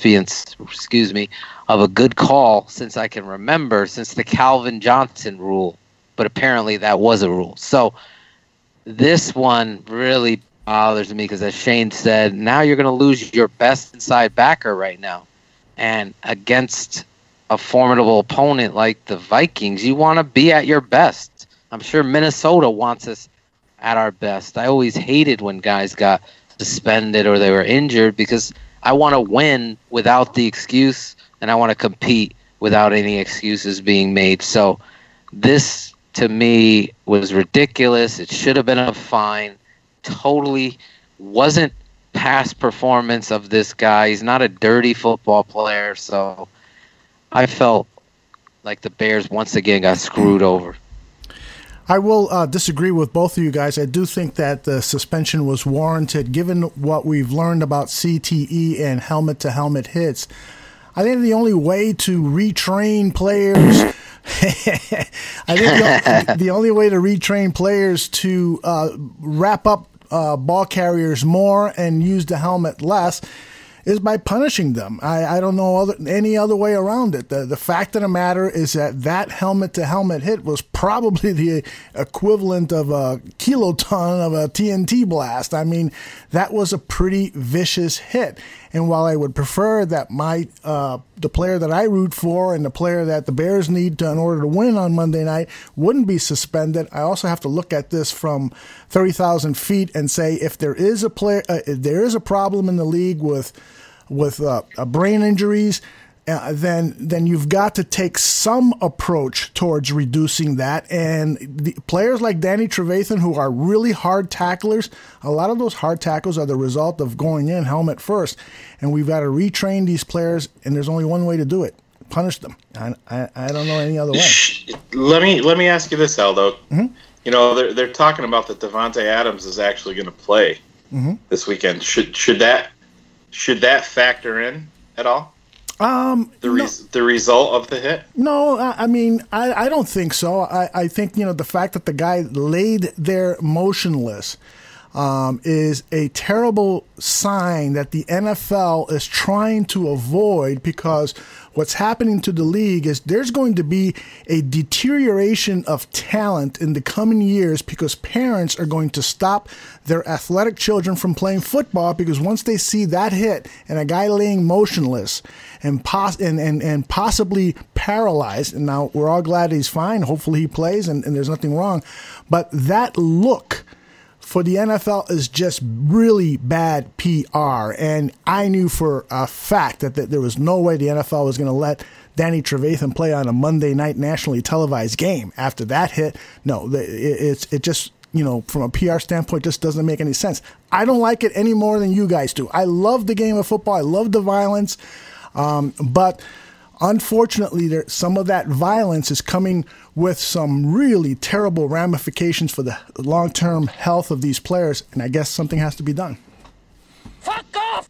a good call since I can remember, since the Calvin Johnson rule. But apparently that was a rule. So this one really bothers me because, as Shane said, now you're going to lose your best inside backer right now. And against a formidable opponent like the Vikings, you want to be at your best. I'm sure Minnesota wants us at our best. I always hated when guys got suspended or they were injured because I want to win without the excuse, and I want to compete without any excuses being made. So this, to me, was ridiculous. It should have been a fine. Totally wasn't past performance of this guy. He's not a dirty football player, so I felt like the Bears once again got screwed over. I will disagree with both of you guys. I do think that the suspension was warranted, given what we've learned about CTE and helmet-to-helmet hits. I think the only way to retrain players, the only way to retrain players to wrap up ball carriers more and use the helmet less is by punishing them. I don't know any other way around it. The fact of the matter is that helmet-to-helmet hit was probably the equivalent of a kiloton of a TNT blast. I mean, that was a pretty vicious hit. And while I would prefer that the player that I root for and the player that the Bears need in order to win on Monday night wouldn't be suspended, I also have to look at this from 30,000 feet and say, if there is a problem in the league with brain injuries, then you've got to take some approach towards reducing that. And the players like Danny Trevathan, who are really hard tacklers, a lot of those hard tackles are the result of going in helmet first. And we've got to retrain these players, and there's only one way to do it: punish them. I don't know any other way. Let me ask you this, Aldo. Mm-hmm. They're talking about that Devontae Adams is actually going to play this weekend. Should that factor in at all? The result of the hit? No, I mean, I don't think so. I think, the fact that the guy laid there motionless is a terrible sign that the NFL is trying to avoid, because what's happening to the league is there's going to be a deterioration of talent in the coming years because parents are going to stop their athletic children from playing football, because once they see that hit and a guy laying motionless and possibly paralyzed, and now we're all glad he's fine, hopefully he plays and there's nothing wrong, but that look for the NFL is just really bad PR. And I knew for a fact that there was no way the NFL was going to let Danny Trevathan play on a Monday night nationally televised game after that hit. No, it just, from a PR standpoint, just doesn't make any sense. I don't like it any more than you guys do. I love the game of football. I love the violence. But unfortunately, some of that violence is coming with some really terrible ramifications for the long-term health of these players, and I guess something has to be done. Fuck off!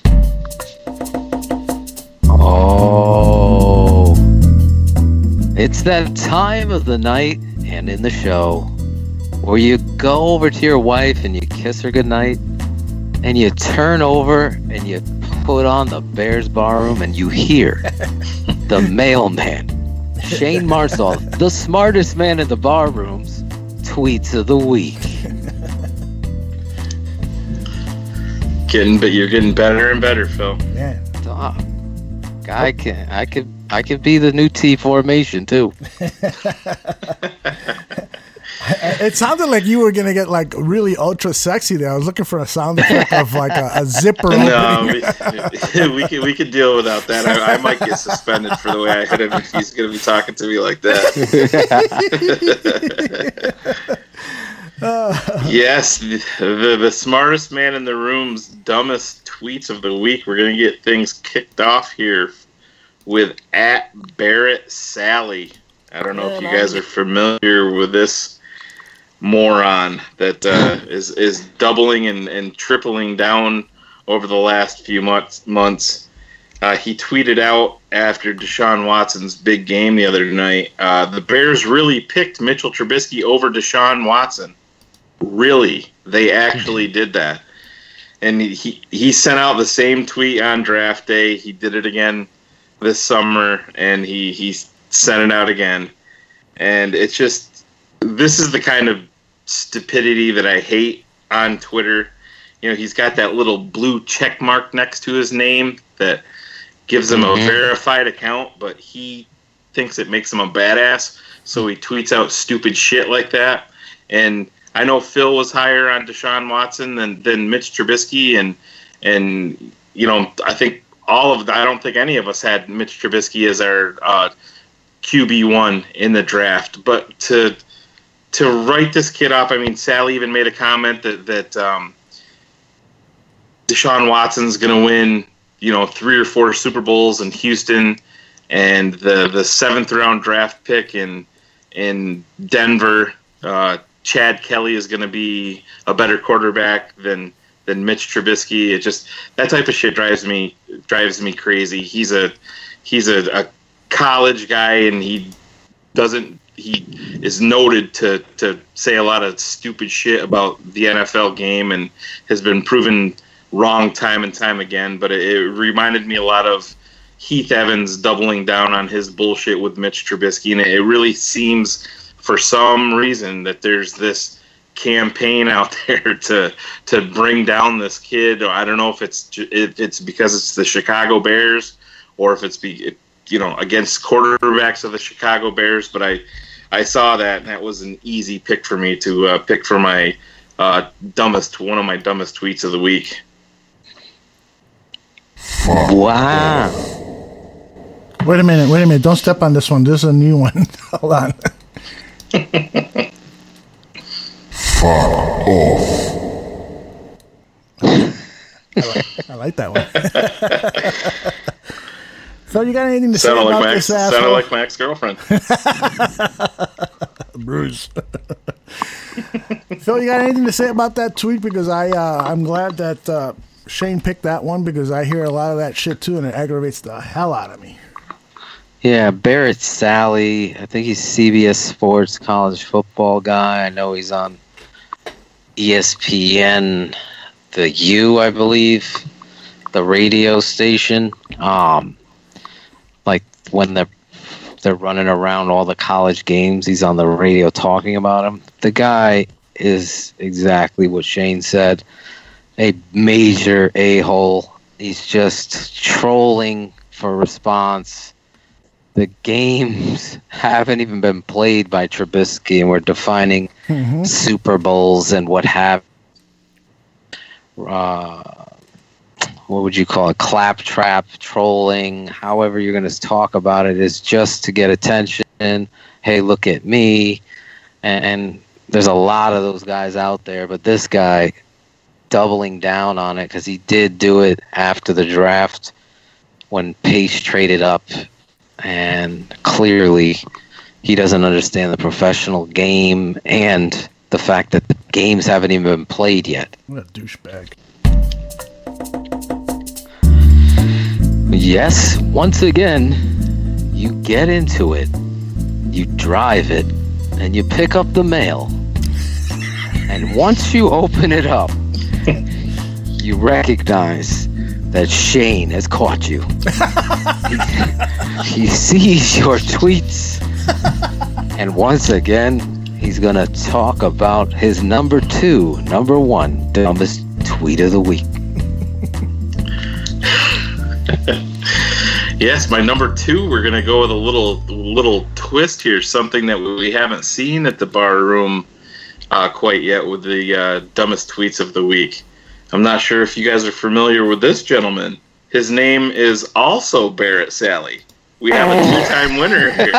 Oh, it's that time of the night and in the show where you go over to your wife and you kiss her goodnight, and you turn over and you put on the Bears Barroom and you hear the mailman, Shane Marsaw, the smartest man in the bar rooms, tweets of the week. You're getting better and better, Phil. Yeah. I could be the new T formation too. It sounded like you were gonna get like really ultra sexy there. I was looking for a sound effect of like a zipper. No, we could deal without that. I might get suspended for the way I hit him if he's gonna be talking to me like that. Yes, the smartest man in the room's dumbest tweets of the week. We're gonna get things kicked off here with @Barrett Sally. I don't know if you guys are familiar with this moron that is doubling and tripling down over the last few months. He tweeted out after Deshaun Watson's big game the other night, the Bears really picked Mitchell Trubisky over Deshaun Watson. Really, they actually did that. And he sent out the same tweet on draft day. He did it again this summer, and he sent it out again. And it's just, this is the kind of stupidity that I hate on Twitter. You know, he's got that little blue check mark next to his name that gives him a verified account, but he thinks it makes him a badass, so he tweets out stupid shit like that. And I know Phil was higher on Deshaun Watson than Mitch Trubisky, and you know, I don't think any of us had Mitch Trubisky as our QB1 in the draft. But to write this kid up, I mean, Sally even made a comment that Deshaun Watson's going to win, you know, 3 or 4 Super Bowls in Houston, and the 7th round draft pick in Denver, Chad Kelly is going to be a better quarterback than Mitch Trubisky. It just, that type of shit drives me crazy. He's a college guy, and he is noted to say a lot of stupid shit about the NFL game, and has been proven wrong time and time again. But it reminded me a lot of Heath Evans doubling down on his bullshit with Mitch Trubisky, and it really seems, for some reason, that there's this campaign out there to bring down this kid. I don't know if it's because it's the Chicago Bears, or if it's against quarterbacks of the Chicago Bears. But I saw that, and that was an easy pick for me to pick for my one of my dumbest tweets of the week. Wow. Wait a minute. Don't step on this one. This is a new one. Hold on. Fuck off. I like that one. So you got anything to say about this asshole? Sounded like my ex-girlfriend. Bruce. Phil, you got anything to say about that tweet? Because I'm glad that Shane picked that one, because I hear a lot of that shit too, and it aggravates the hell out of me. Yeah, Barrett Sally. I think he's CBS Sports college football guy. I know he's on ESPN, the U, I believe, the radio station. Like when they're running around all the college games, he's on the radio talking about them. The guy is exactly what Shane said, a major a-hole. He's just trolling for response. The games haven't even been played by Trubisky, and we're defining Super Bowls and what have. What would you call it? Claptrap trolling. However you're going to talk about it is just to get attention. Hey, look at me. And there's a lot of those guys out there, but this guy doubling down on it, because he did do it after the draft when Pace traded up. And clearly, he doesn't understand the professional game and the fact that the games haven't even been played yet. What a douchebag. Yes, once again, you get into it, you drive it, and you pick up the mail. And once you open it up, you recognize that Shane has caught you. He sees your tweets, and once again, he's going to talk about his number 1 dumbest tweet of the week. Yes, my number 2, we're going to go with a little twist here, something that we haven't seen at the bar room quite yet with the dumbest tweets of the week. I'm not sure if you guys are familiar with this gentleman. His name is also Barrett Sally. We have a two-time winner here.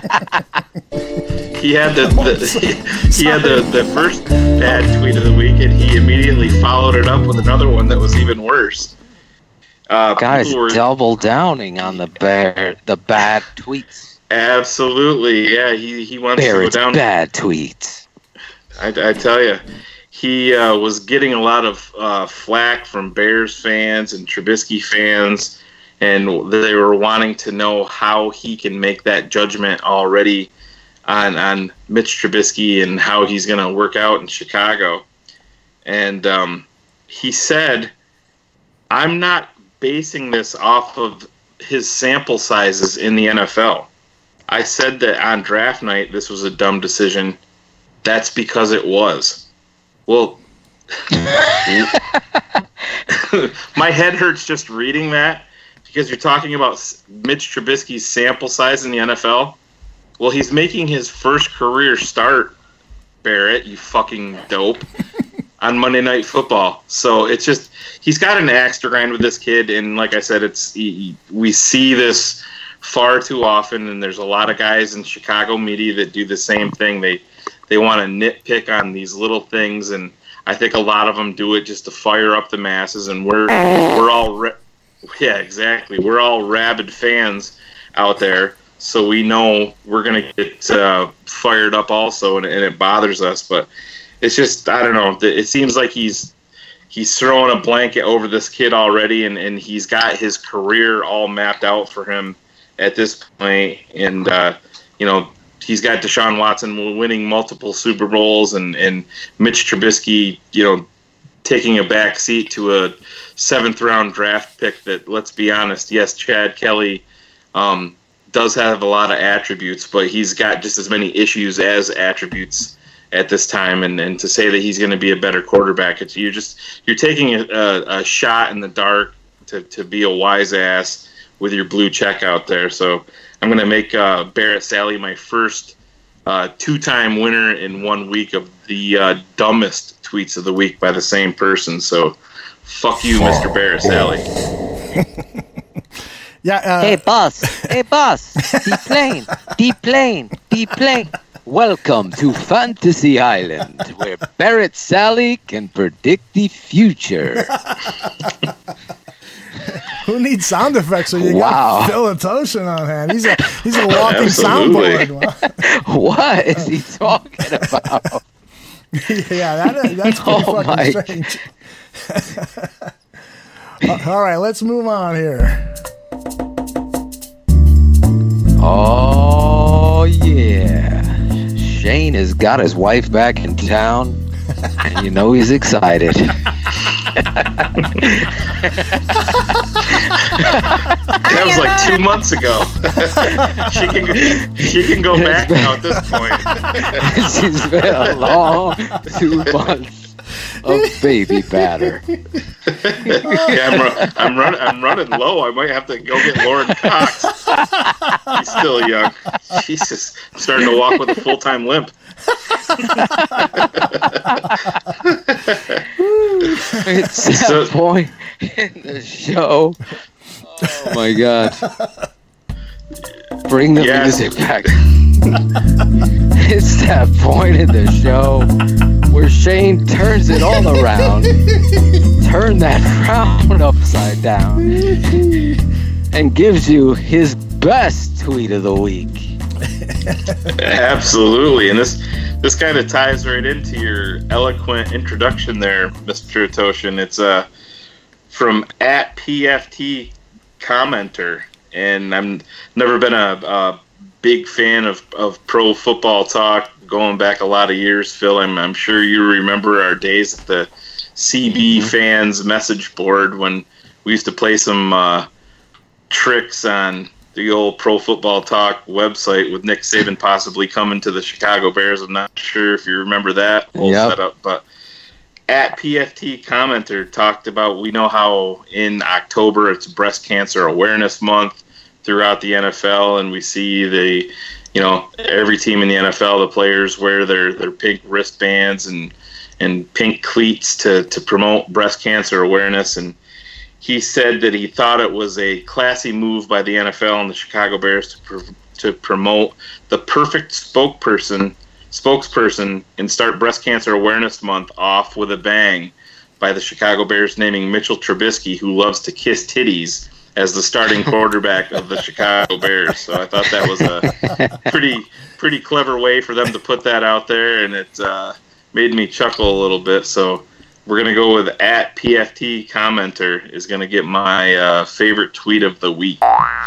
He had the first bad tweet of the week, and he immediately followed it up with another one that was even worse. Guys, double downing on the bad tweets. Absolutely, yeah. He wants Barrett's to go down. Bad tweets. I tell you, he was getting a lot of flack from Bears fans and Trubisky fans, and they were wanting to know how he can make that judgment already on Mitch Trubisky and how he's going to work out in Chicago. And he said, I'm not basing this off of his sample sizes in the NFL. I said that on draft night this was a dumb decision. That's because it was. Well, my head hurts just reading that because you're talking about Mitch Trubisky's sample size in the NFL. Well, he's making his first career start, Barrett, you fucking dope, on Monday Night Football. So it's just, he's got an axe to grind with this kid, and like I said, we see this far too often, and there's a lot of guys in Chicago media that do the same thing. They want to nitpick on these little things, and I think a lot of them do it just to fire up the masses, and we're all yeah, exactly. We're all rabid fans out there, so we know we're going to get fired up also, and it bothers us. But it's just, I don't know. It seems like he's throwing a blanket over this kid already, and he's got his career all mapped out for him at this point. And, he's got Deshaun Watson winning multiple Super Bowls and Mitch Trubisky, taking a back seat to a 7th-round draft pick that, let's be honest, yes, Chad Kelly does have a lot of attributes, but he's got just as many issues as attributes at this time. And to say that he's going to be a better quarterback, you're taking a shot in the dark to be a wise ass with your blue check out there. So I'm going to make Barrett Sally my first two-time winner in 1 week of the dumbest tweets of the week by the same person. So fuck you, Mr. Barrett Sally. Yeah. Hey, boss. Deplane. Welcome to Fantasy Island, where Barrett Sally can predict the future. Who needs sound effects when you got Phil and Toshin on hand? He's a walking soundboard. What is he talking about? Yeah, that's pretty fucking strange. All right, let's move on here. Oh, yeah. Shane has got his wife back in town, and he's excited. That was like 2 months ago. she can go back now at this point. She's been a long 2 months of baby batter. Yeah, I'm running low. I might have to go get Lauren Cox. He's still young. Jesus, I'm starting to walk with a full-time limp. It's that point in the show. Oh my God. Bring the music back. It's that point in the show where Shane turns it all around, turn that frown upside down, and gives you his best tweet of the week. Absolutely, and this kind of ties right into your eloquent introduction there, Mr. Toshin. It's from @PFT commenter, and I've never been a big fan of pro football talk going back a lot of years, Phil. I'm sure you remember our days at the CB fans message board when we used to play some tricks on the old Pro Football Talk website with Nick Saban possibly coming to the Chicago Bears. I'm not sure if you remember that whole setup, but @PFT commenter talked about, we know how in October it's Breast Cancer Awareness Month throughout the NFL, and we see the every team in the NFL, the players wear their pink wristbands and pink cleats to promote breast cancer awareness. And he said that he thought it was a classy move by the NFL and the Chicago Bears to promote the perfect spokesperson and start Breast Cancer Awareness Month off with a bang by the Chicago Bears naming Mitchell Trubisky, who loves to kiss titties, as the starting quarterback of the Chicago Bears. So I thought that was a pretty clever way for them to put that out there, and it made me chuckle a little bit. So we're going to go with @PFT commenter is going to get my favorite tweet of the week.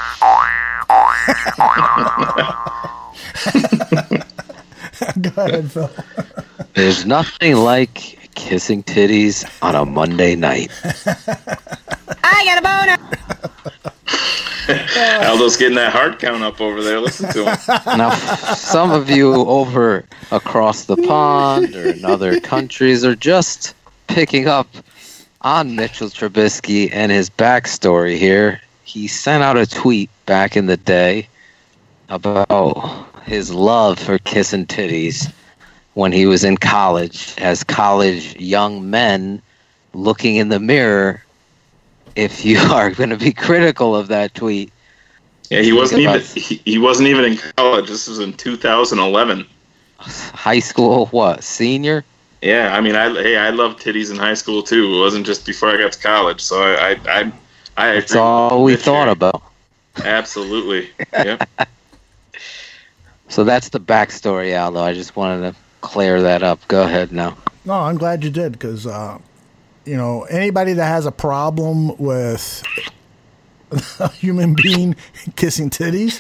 Go ahead, Phil. There's nothing like kissing titties on a Monday night. I got a boner. Aldo's getting that heart count up over there. Listen to him. Now, some of you over across the pond or in other countries are just picking up on Mitchell Trubisky and his backstory here. He sent out a tweet back in the day about his love for kissing titties when he was in college, as college young men looking in the mirror. If you are going to be critical of that tweet, yeah, he wasn't even in college. This was in 2011. High school, what, senior? Yeah, I mean, I loved titties in high school too. It wasn't just before I got to college. So I That's all we thought about. Absolutely. Yep. So that's the backstory, Aldo. I just wanted to clear that up. Go ahead now. No, I'm glad you did, because anybody that has a problem with a human being kissing titties,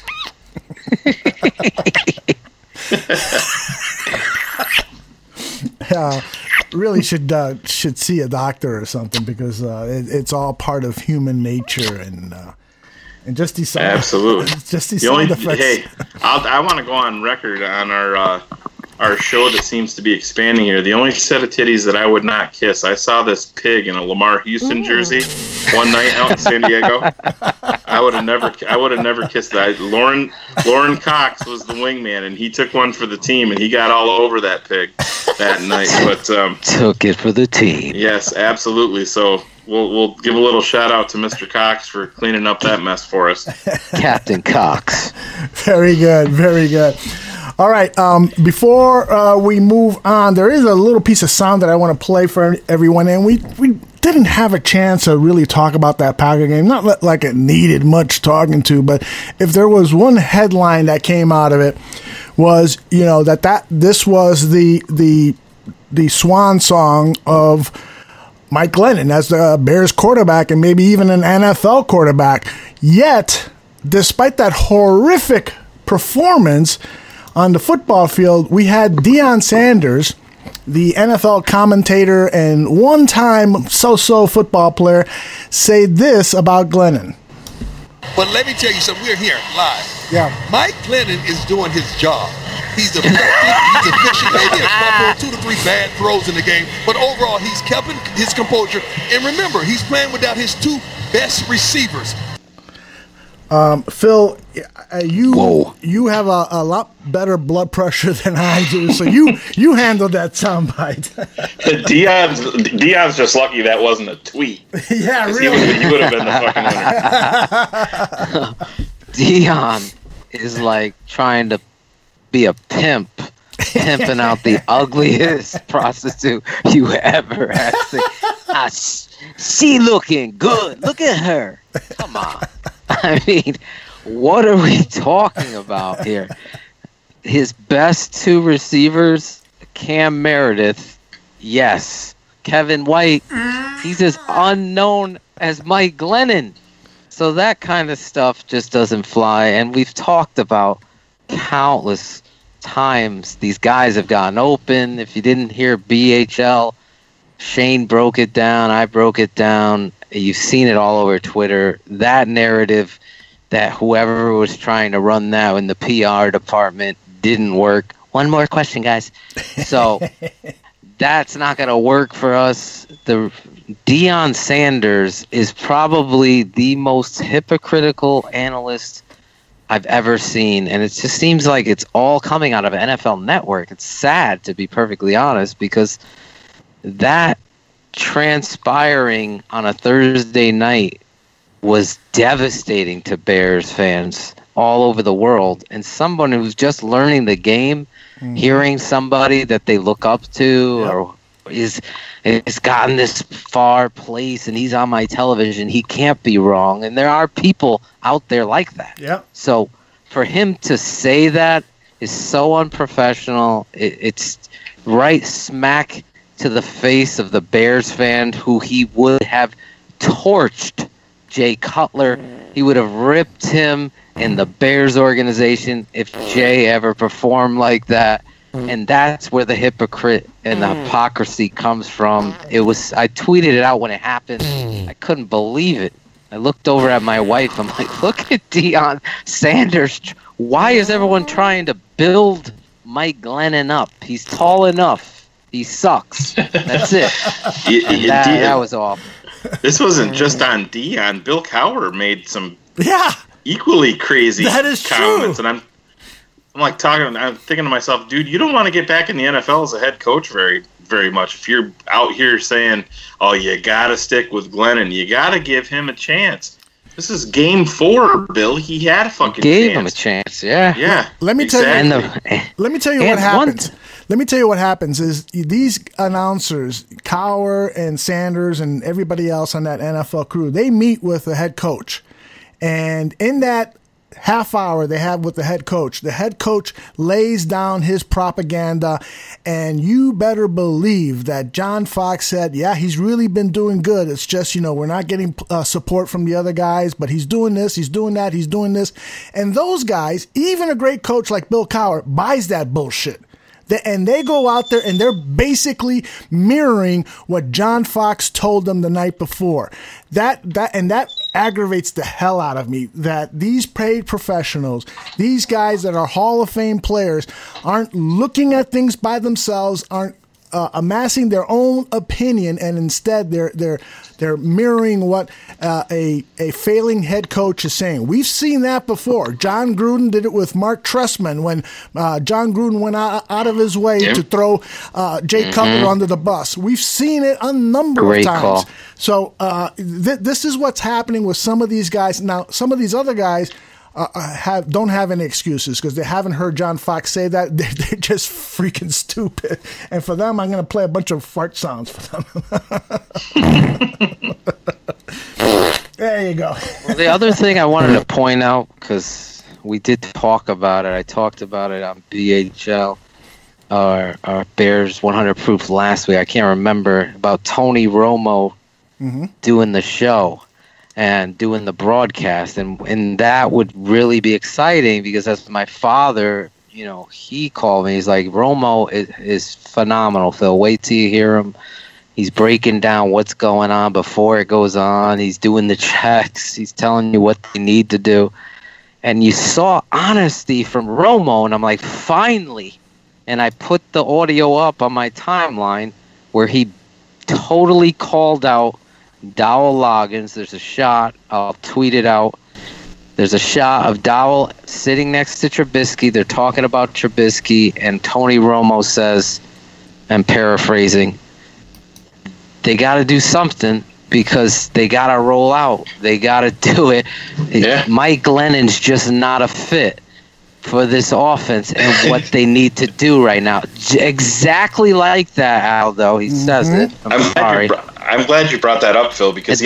really should see a doctor or something, because it's all part of human nature, and just these absolutely just these side effects. Hey, I want to go on record on our show that seems to be expanding here. The only set of titties that I would not kiss, I saw this pig in a Lamar Houston jersey one night out in San Diego. I would have never kissed that. Lauren Cox was the wingman, and he took one for the team, and he got all over that pig that night. But took it for the team. Yes, absolutely. So we'll give a little shout out to Mr. Cox for cleaning up that mess for us. Captain Cox. Very good, very good. All right, before we move on, there is a little piece of sound that I want to play for everyone, and we didn't have a chance to really talk about that Packer game. Not like it needed much talking to, but if there was one headline that came out of it, was that this was the swan song of Mike Glennon as the Bears quarterback, and maybe even an NFL quarterback. Yet, despite that horrific performance on the football field, we had Deion Sanders, the NFL commentator and one-time so-so football player, say this about Glennon. But let me tell you something. We're here live. Yeah. Mike Glennon is doing his job. He's effective. He's efficient. Maybe a couple, 2 to 3 bad throws in the game. But overall, he's kept his composure. And remember, he's playing without his 2 best receivers. Phil, you have a lot better blood pressure than I do, so you handled that soundbite. Deion's just lucky that wasn't a tweet. Yeah, really. He would have been the fucking winner. Deion is like trying to be a pimp, pimping out the ugliest prostitute you ever had seen. She looking good. Look at her. Come on. I mean, what are we talking about here? His best 2 receivers, Cam Meredith, yes. Kevin White, he's as unknown as Mike Glennon. So that kind of stuff just doesn't fly. And we've talked about countless times these guys have gotten open. If you didn't hear BHL, Shane broke it down. I broke it down. You've seen it all over Twitter. That narrative that whoever was trying to run that in the PR department didn't work. One more question, guys. So that's not going to work for us. The Deion Sanders is probably the most hypocritical analyst I've ever seen, and it just seems like it's all coming out of NFL Network. It's sad, to be perfectly honest, because that transpiring on a Thursday night was devastating to Bears fans all over the world. And someone who's just learning the game, hearing somebody that they look up to or is gotten this far place and he's on my television, he can't be wrong. And there are people out there like that. Yeah. So for him to say that is so unprofessional. It's right smack to the face of the Bears fan who he would have torched Jay Cutler. He would have ripped him in the Bears organization if Jay ever performed like that. And that's where the hypocrite and the hypocrisy comes from. I tweeted it out when it happened. I couldn't believe it. I looked over at my wife. I'm like, look at Deion Sanders. Why is everyone trying to build Mike Glennon up? He's tall enough. He sucks. That's it. That was awful. This wasn't just on Deion. Bill Cowher made some Yeah. equally crazy That is comments, true. and I'm thinking to myself, dude, you don't want to get back in the NFL as a head coach very, very much. If you're out here saying, oh, you got to stick with Glennon, you got to give him a chance. This is game 4, Bill. He had a fucking Gave chance. him a chance, yeah. Yeah. Let me tell you. exactly. Let me tell you what happens. Let me tell you what happens is these announcers, Cowher and Sanders and everybody else on that NFL crew, they meet with the head coach. And in that half hour they have with the head coach lays down his propaganda, and you better believe that John Fox said, yeah, he's really been doing good. It's just, we're not getting support from the other guys, but he's doing this, he's doing that, he's doing this. And those guys, even a great coach like Bill Cowher, buys that bullshit. And they go out there and they're basically mirroring what John Fox told them the night before. That aggravates the hell out of me, that these paid professionals, these guys that are Hall of Fame players, aren't looking at things by themselves, aren't amassing their own opinion, and instead they're mirroring what a failing head coach is saying. We've seen that before. John Gruden did it with Mark Trestman when John Gruden went out of his way to throw Jay Cutler under the bus. We've seen it a number of times. Call. So this is what's happening with some of these guys. Now, some of these other guys don't have any excuses because they haven't heard John Fox say that. They're just freaking stupid. And for them, I'm going to play a bunch of fart sounds for them. There you go. Well, the other thing I wanted to point out, because we did talk about it, I talked about it on BHL, our Bears 100 Proof last week. I can't remember, about Tony Romo doing the show and doing the broadcast, and that would really be exciting because as my father, he called me. He's like, Romo is phenomenal, Phil. Wait till you hear him. He's breaking down what's going on before it goes on. He's doing the checks. He's telling you what they need to do. And you saw honesty from Romo, and I'm like, finally. And I put the audio up on my timeline where he totally called out Dowell Loggins. There's a shot. I'll tweet it out. There's a shot of Dowell sitting next to Trubisky. They're talking about Trubisky, and Tony Romo says, I'm paraphrasing, they got to do something because they got to roll out. They got to do it. Yeah. Mike Glennon's just not a fit for this offense and what they need to do right now. Exactly like that, Aldo. He says it. I'm glad you brought that up, Phil, because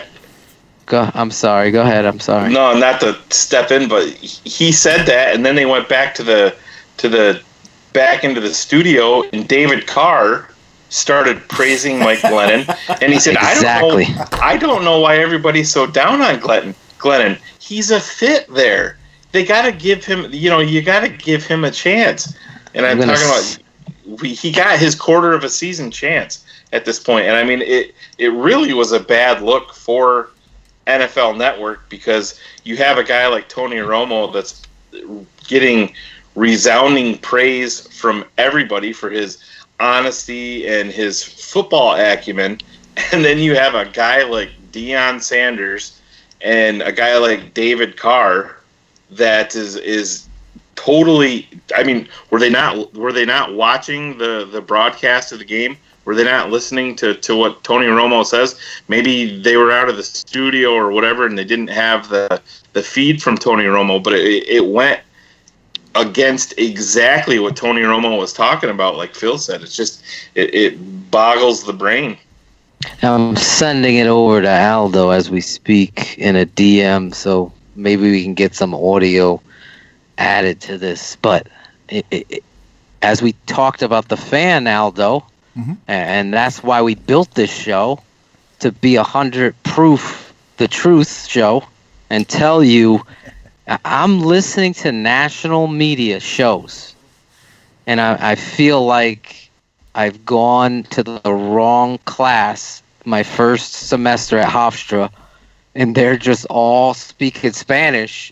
I'm sorry. Go ahead. I'm sorry. No, not to step in, but he said that, and then they went back to the back into the studio, and David Carr started praising Mike Glennon, and he said, exactly. I don't know why everybody's so down on Glennon. He's a fit there. They got to give him, you got to give him a chance. And I'm talking about, he got his quarter of a season chance at this point. And I mean, it really was a bad look for NFL Network because you have a guy like Tony Romo that's getting resounding praise from everybody for his honesty and his football acumen. And then you have a guy like Deion Sanders and a guy like David Carr that is totally. I mean, were they not watching the broadcast of the game? Were they not listening to what Tony Romo says? Maybe they were out of the studio or whatever, and they didn't have the feed from Tony Romo. But it went against exactly what Tony Romo was talking about. Like Phil said, it's just it boggles the brain. I'm sending it over to Aldo as we speak in a DM, so maybe we can get some audio added to this. But as we talked about the fan, Aldo, and that's why we built this show, to be 100 proof the truth show, and tell you I'm listening to national media shows, and I feel like I've gone to the wrong class my first semester at Hofstra, and they're just all speaking Spanish.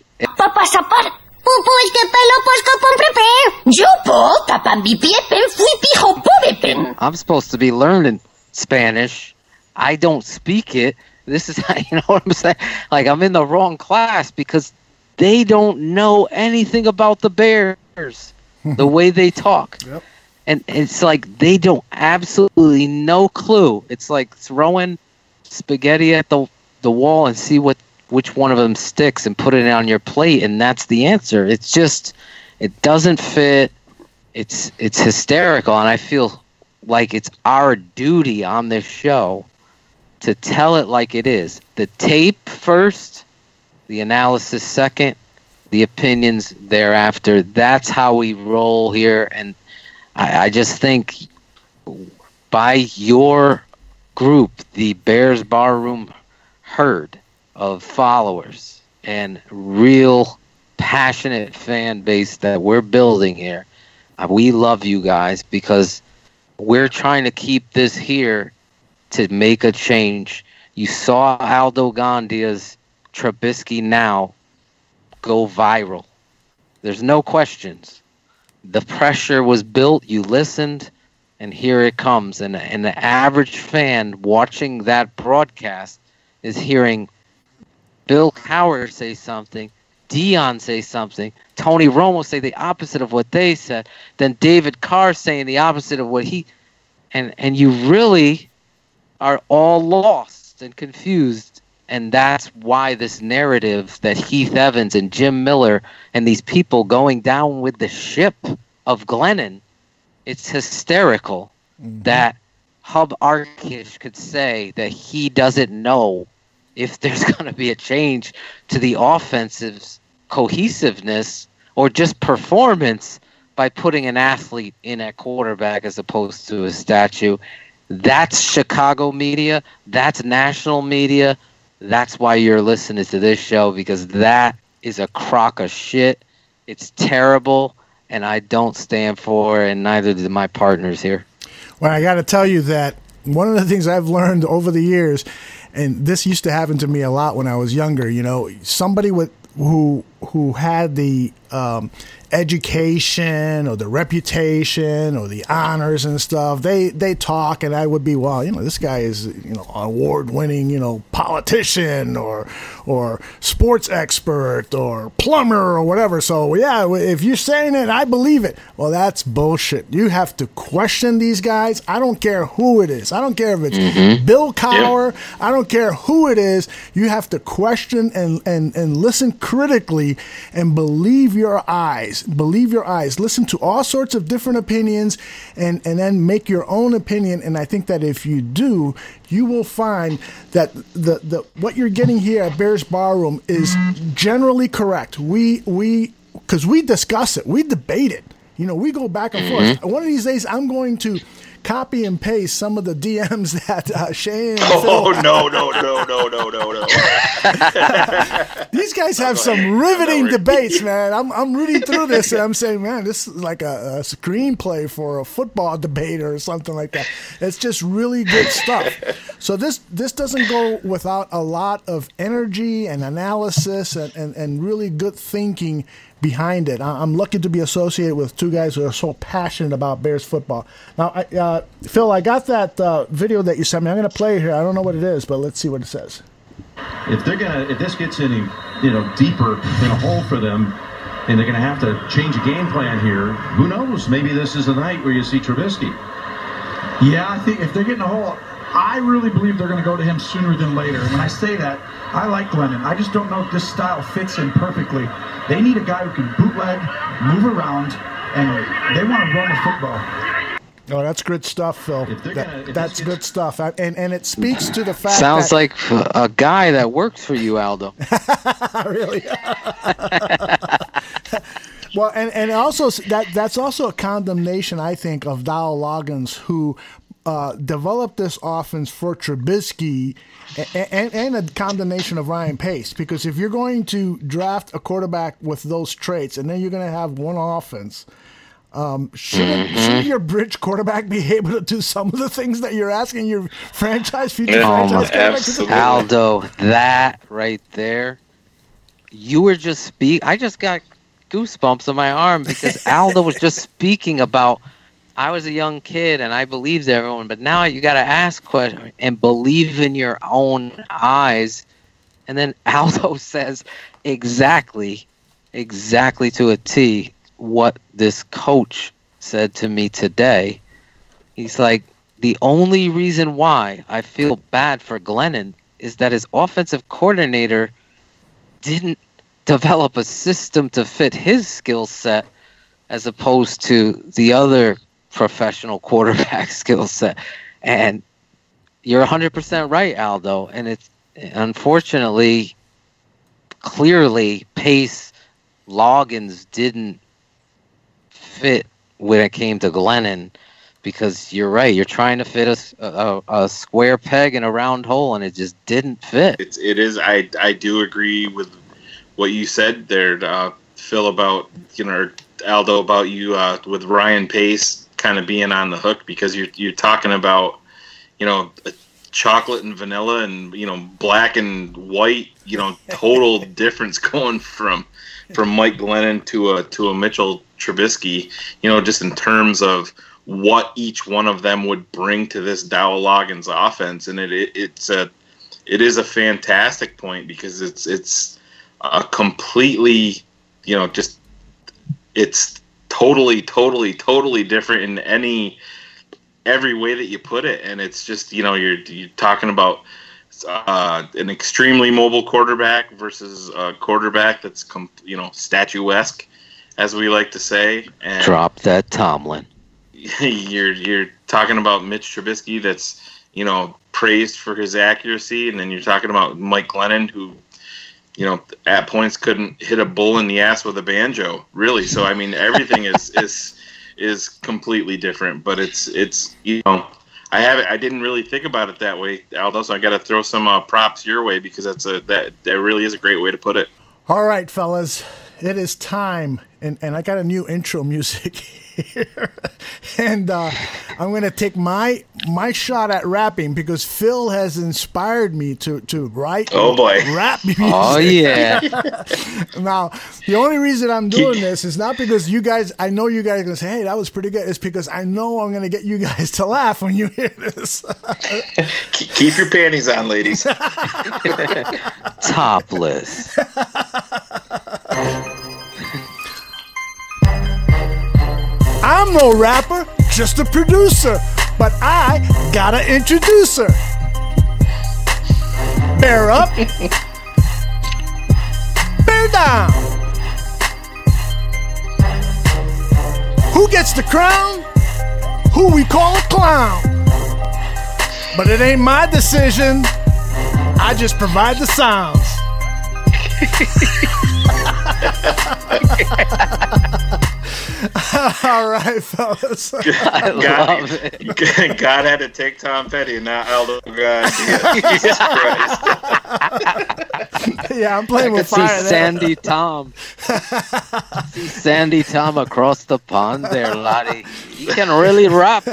I'm supposed to be learning Spanish. I don't speak it. This is, you know what I'm saying? Like, I'm in the wrong class because they don't know anything about the Bears, the way they talk. Yep. And it's like they don't absolutely no clue. It's like throwing spaghetti at the wall and see which one of them sticks and put it on your plate, and that's the answer. It's just, it doesn't fit. It's hysterical, and I feel like it's our duty on this show to tell it like it is. The tape first, the analysis second, the opinions thereafter. That's how we roll here, and I just think by your group, the Bears Barroom herd of followers and real passionate fan base that we're building here, we love you guys because we're trying to keep this here to make a change. You saw Aldo Gandia's Trubisky Now go viral. There's no questions. The pressure was built, you listened, and here it comes. And the average fan watching that broadcast is hearing Bill Cowher say something, Dion say something, Tony Romo say the opposite of what they said, then David Carr saying the opposite of what he... And you really are all lost and confused. And that's why this narrative that Heath Evans and Jim Miller and these people going down with the ship of Glennon, it's hysterical that Hub Arkish could say that he doesn't know if there's going to be a change to the offensive cohesiveness or just performance by putting an athlete in at quarterback as opposed to a statue. That's Chicago media. That's national media. That's why you're listening to this show, because that is a crock of shit. It's terrible, and I don't stand for it, and neither do my partners here. Well, I got to tell you that one of the things I've learned over the years, and this used to happen to me a lot when I was younger, you know, somebody who had the education or the reputation or the honors and stuff, they talk, and I would be, well, you know, this guy is, you know, award-winning, you know, politician or sports expert or plumber or whatever. So yeah, if you're saying it, I believe it. Well, that's bullshit. You have to question these guys. I don't care who it is. I don't care if it's Bill Cowher. I don't care who it is. You have to question and listen critically and believe your eyes. Believe your eyes. Listen to all sorts of different opinions and then make your own opinion. And I think that if you do, you will find that the what you're getting here at Bears Barroom is generally correct. Because we discuss it. We debate it. You know, we go back and forth. One of these days, I'm going to copy and paste some of the DMs that Shane and Phil... No. These guys have some riveting debates, man. I'm reading through this and I'm saying, man, this is like a screenplay for a football debate or something like that. It's just really good stuff. So this doesn't go without a lot of energy and analysis and really good thinking behind it. I'm lucky to be associated with two guys who are so passionate about Bears football. Now, Phil, I got that video that you sent me. I'm going to play it here. I don't know what it is, but let's see what it says. If this gets any deeper in a hole for them, and they're going to have to change a game plan here. Who knows? Maybe this is the night where you see Trubisky. Yeah, I think if they're getting a hole, I really believe they're going to go to him sooner than later. And when I say that, I like Glennon. I just don't know if this style fits him perfectly. They need a guy who can bootleg, move around, and they want to run the football. Oh, that's good stuff, Phil. That's good stuff. And it speaks to the fact Sounds like a guy that works for you, Aldo. Really? Well, and also that's also a condemnation, I think, of Dowell Loggins, who developed this offense for Trubisky, and a condemnation of Ryan Pace, because if you're going to draft a quarterback with those traits and then you're going to have one offense, shouldn't your bridge quarterback be able to do some of the things that you're asking your future franchise quarterback to do? Aldo, that right there, you were just I just got goosebumps on my arm because Aldo was just speaking about, I was a young kid and I believed everyone, but now you got to ask questions and believe in your own eyes. And then Aldo says exactly to a T what this coach said to me today. He's like, the only reason why I feel bad for Glennon is that his offensive coordinator didn't develop a system to fit his skill set as opposed to the other professional quarterback skill set. And you're 100% right, Aldo. And it's unfortunately, clearly, Pace, Loggins didn't fit when it came to Glennon, because you're right. You're trying to fit a square peg in a round hole, and it just didn't fit. It is. I do agree with what you said there, Phil, about Aldo, about you with Ryan Pace kind of being on the hook, because you're talking about chocolate and vanilla and black and white, total difference going from Mike Glennon to a Mitchell Trubisky, just in terms of what each one of them would bring to this Dowell Loggins offense. And it is a fantastic point, because it's a completely, it's totally different in every way that you put it. And it's just, you're talking about an extremely mobile quarterback versus a quarterback that's, statuesque, as we like to say. And drop that Tomlin. You're talking about Mitch Trubisky that's, praised for his accuracy. And then you're talking about Mike Glennon, who, at points couldn't hit a bull in the ass with a banjo, really. So, I mean, everything is completely different, but it's I didn't really think about it that way, Aldo, so I got to throw some props your way, because that really is a great way to put it. All right, fellas, it is time, and I got a new intro music here, and I'm going to take my shot at rapping, because Phil has inspired me to write rap music. Oh, yeah. Now, the only reason I'm doing this is not because I know you guys are going to say, hey, that was pretty good. It's because I know I'm going to get you guys to laugh when you hear this. Keep your panties on, ladies. Topless. I'm no rapper, just a producer, but I gotta introduce her. Bear up, bear down. Who gets the crown? Who we call a clown. But it ain't my decision, I just provide the sounds. All right, fellas. I love it. God had to take Tom Petty, and not Aldo Garcia. Jesus Christ. Yeah, I'm playing with fire there. Sandy Tom. Sandy Tom across the pond there, Lottie. He can really rap.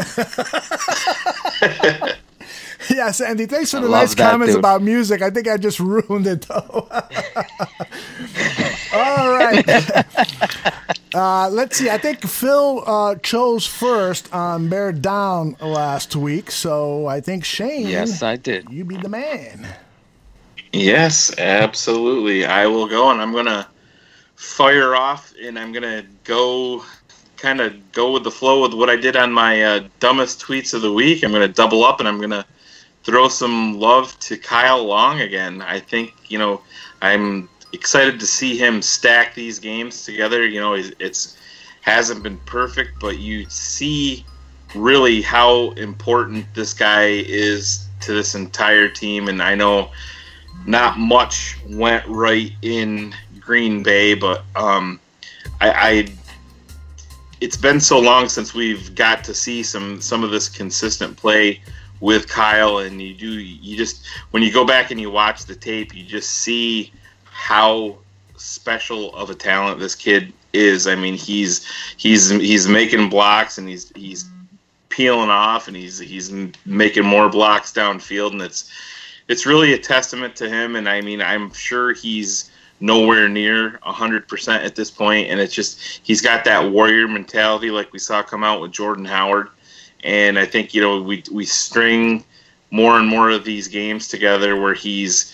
Yeah, Sandy, thanks for the nice comments about music. I think I just ruined it, though. All right. Let's see. I think Phil chose first on Bear Down last week, so I think Shane. Yes, I did. You be the man. Yes, absolutely. I will go, and I'm going to fire off, and I'm going to go with the flow with what I did on my dumbest tweets of the week. I'm going to double up, and I'm going to throw some love to Kyle Long again. I think, I'm excited to see him stack these games together. It's hasn't been perfect, but you see really how important this guy is to this entire team. And I know not much went right in Green Bay, but it's been so long since we've got to see some of this consistent play with Kyle, and you just when you go back and you watch the tape, you just see how special of a talent this kid is. I mean, he's making blocks, and he's peeling off, and he's making more blocks downfield, and it's really a testament to him. And I mean, I'm sure he's nowhere near 100% at this point, and it's just he's got that warrior mentality like we saw come out with Jordan Howard. And I think we string more and more of these games together where he's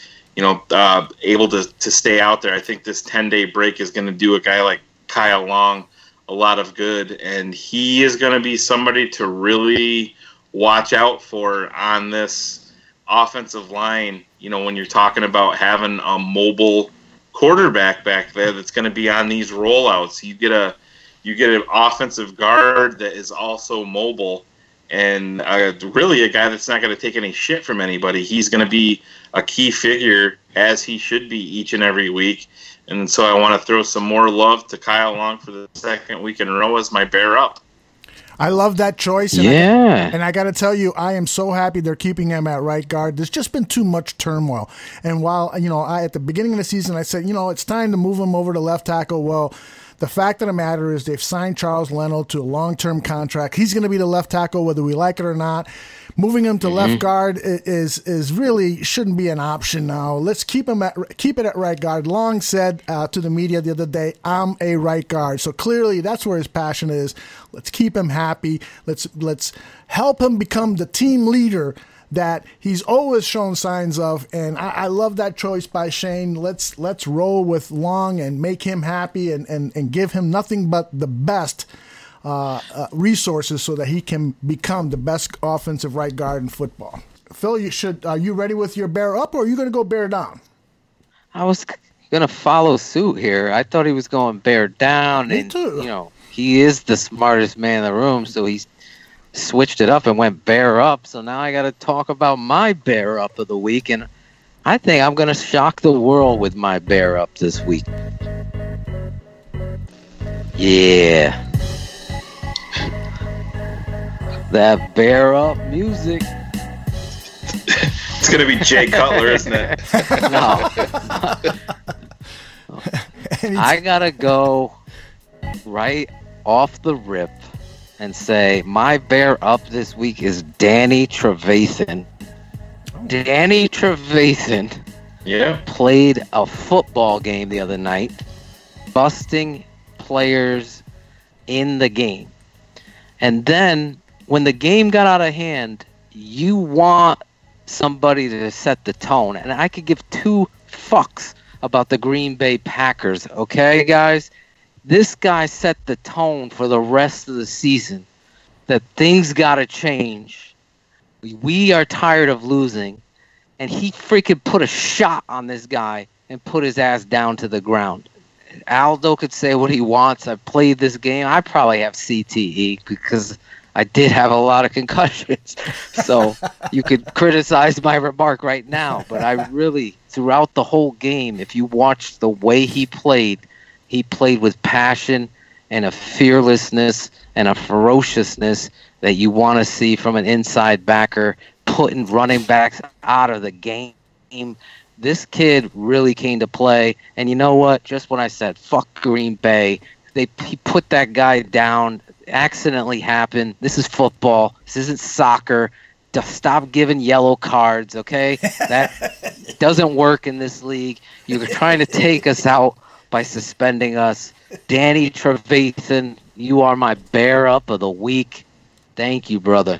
able to stay out there. I think this 10-day break is going to do a guy like Kyle Long a lot of good, and he is going to be somebody to really watch out for on this offensive line. When you're talking about having a mobile quarterback back there that's going to be on these rollouts, you get an offensive guard that is also mobile, and really a guy that's not going to take any shit from anybody. He's going to be a key figure, as he should be each and every week. And so I want to throw some more love to Kyle Long for the second week in a row as my bear up. I love that choice. And I got to tell you, I am so happy they're keeping him at right guard. There's just been too much turmoil. And while, at the beginning of the season, I said, it's time to move him over to left tackle. Well, the fact of the matter is they've signed Charles Leno to a long-term contract. He's going to be the left tackle whether we like it or not. Moving him to left guard is really shouldn't be an option now. Let's keep it at right guard. Long said to the media the other day, "I'm a right guard." So clearly that's where his passion is. Let's keep him happy. Let's help him become the team leader that he's always shown signs of, and I love that choice by Shane. Let's roll with Long and make him happy and give him nothing but the best resources so that he can become the best offensive right guard in football. Phil, are you ready with your bear up, or are you going to go bear down? I was going to follow suit here. I thought he was going bear down. Me too. He is the smartest man in the room, so he's switched it up and went bear up. So now I got to talk about my bear up of the week, and I think I'm going to shock the world with my bear up this week. Yeah. That bear up music. It's going to be Jay Cutler, isn't it? No. I got to go right off the rip and say my bear up this week is Danny Trevathan. Danny Trevathan played a football game the other night, busting players in the game. And then when the game got out of hand, you want somebody to set the tone. And I could give two fucks about the Green Bay Packers, okay, guys? This guy set the tone for the rest of the season that things got to change. We are tired of losing. And he freaking put a shot on this guy and put his ass down to the ground. Aldo could say what he wants. I played this game. I probably have CTE because I did have a lot of concussions. So you could criticize my remark right now. But I really, throughout the whole game, if you watched the way he played with passion and a fearlessness and a ferociousness that you want to see from an inside backer, putting running backs out of the game. This kid really came to play. And you know what? Just when I said, fuck Green Bay, he put that guy down. Accidentally happened. This is football. This isn't soccer. Stop giving yellow cards, okay? That doesn't work in this league. You're trying to take us out by suspending us. Danny Trevathan, you are my bear up of the week. Thank you, brother.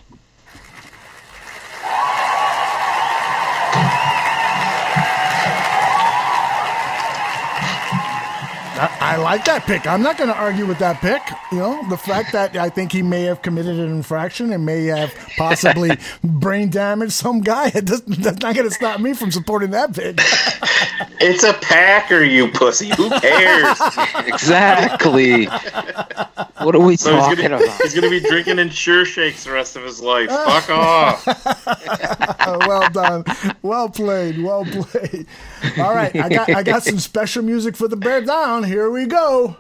I like that pick. I'm not going to argue with that pick. You know, the fact that I think he may have committed an infraction and may have possibly brain damaged some guy, that's not going to stop me from supporting that pick. It's a Packer, you pussy. Who cares? Exactly. What are we talking about? He's going to be drinking Ensure Shakes the rest of his life. Fuck off. Well done. Well played. Well played. All right. I got some special music for the Bear Down. Here we go.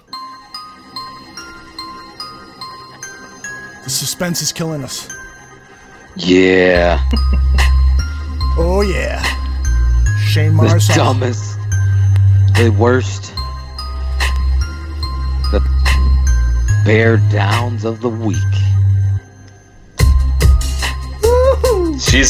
The suspense is killing us. Yeah. Oh, yeah. Shane Mars. The dumbest. The worst. The Bear Downs of the week. Jeez.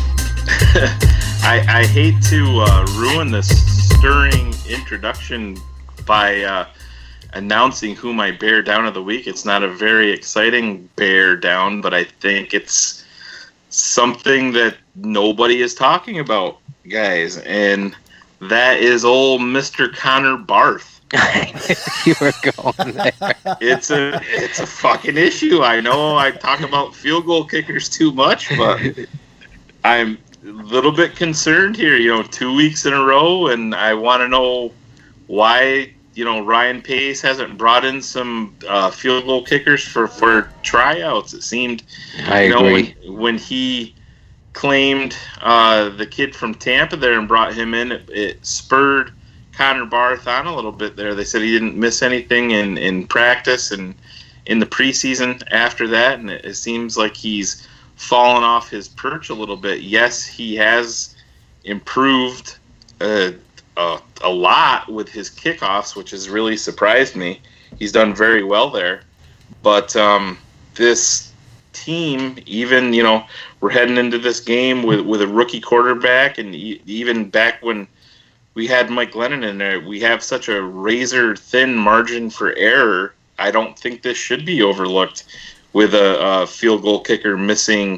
I hate to ruin this stirring introduction by announcing who my Bear Down of the week. It's not a very exciting Bear Down, but I think it's something that nobody is talking about, guys, and that is old Mr. Connor Barth. You were going there. It's a fucking issue. I know I talk about field goal kickers too much, but I'm a little bit concerned here. 2 weeks in a row, and I want to know why Ryan Pace hasn't brought in some field goal kickers for tryouts. It seemed I agree. When he claimed the kid from Tampa there and brought him in, it spurred Connor Barth on a little bit there. They said he didn't miss anything in practice and in the preseason after that, and it seems like he's fallen off his perch a little bit. Yes, he has improved a lot with his kickoffs, which has really surprised me. He's done very well there. But this team, even, we're heading into this game with a rookie quarterback, and even back when we had Mike Glennon in there, we have such a razor-thin margin for error. I don't think this should be overlooked with a field goal kicker missing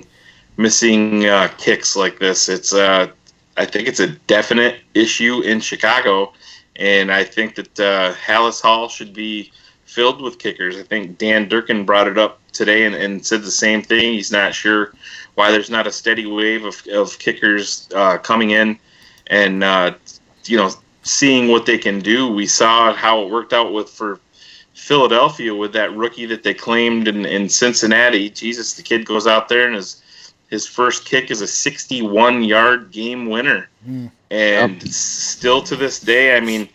kicks like this. It's I think it's a definite issue in Chicago, and I think that Hallis Hall should be filled with kickers. I think Dan Durkin brought it up today and said the same thing. He's not sure why there's not a steady wave of kickers coming in and seeing what they can do. We saw how it worked out for Philadelphia with that rookie that they claimed in Cincinnati. Jesus, the kid goes out there and his first kick is a 61-yard game winner. And still to this day, I mean,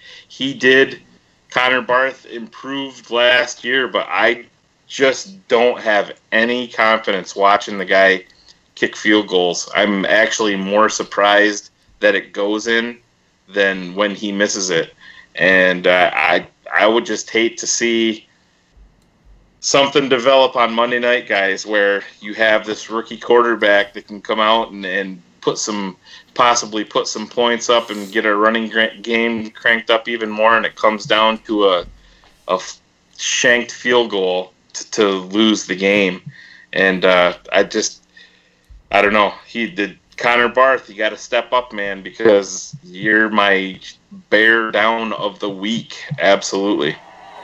Connor Barth improved last year, but I just don't have any confidence watching the guy kick field goals. I'm actually more surprised that it goes in than when he misses it. And I would just hate to see something develop on Monday night, guys, where you have this rookie quarterback that can come out and possibly put some points up and get a running game cranked up even more, and it comes down to a shanked field goal to lose the game. And I don't know. Connor Barth, you got to step up, man, because you're my Bear Down of the week. Absolutely.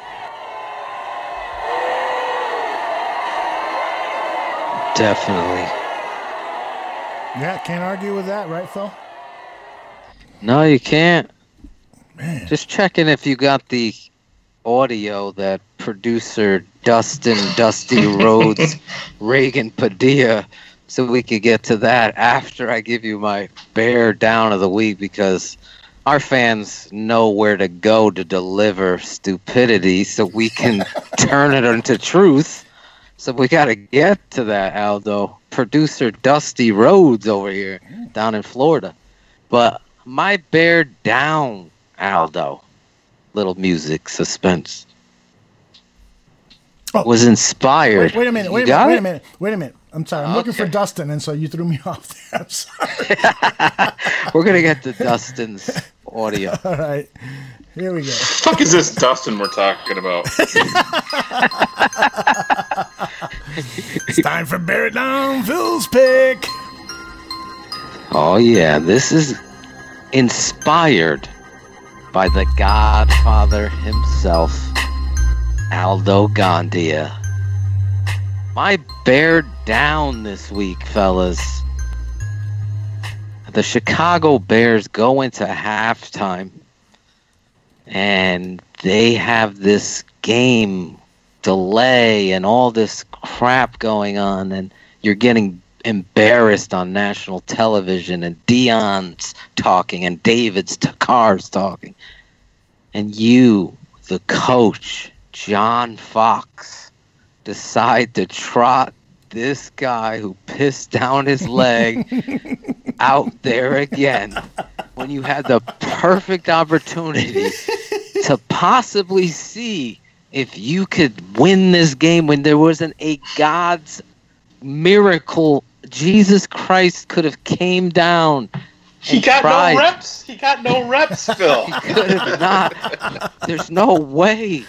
Definitely. Yeah, can't argue with that, right, Phil? No, you can't. Man. Just checking if you got the audio that producer Dusty Rhodes, Reagan Padilla, so we could get to that after I give you my Bear Down of the week, because our fans know where to go to deliver stupidity so we can turn it into truth. So we got to get to that, Aldo. Producer Dusty Rhodes over here down in Florida. But my Bear Down, Aldo, little music, suspense, was inspired. Wait a minute. I'm sorry. I'm looking for Dustin, and so you threw me off there. I'm sorry. We're going to get to Dustin's audio. All right. Here we go. What the fuck is this Dustin we're talking about? It's time for Bear It Down, Phil's pick. Oh, yeah. This is inspired by the Godfather himself, Aldo Gandia. My bear down this week, fellas. The Chicago Bears go into halftime, and they have this game delay and all this crap going on, and you're getting embarrassed on national television, and Dion's talking and David's Carr's talking, and you, the coach, John Fox, decide to trot this guy who pissed down his leg out there again when you had the perfect opportunity to possibly see if you could win this game when there wasn't a God's miracle. Jesus Christ could have came down. He got tried. no reps. He got no reps, Phil. He could have not. There's no way.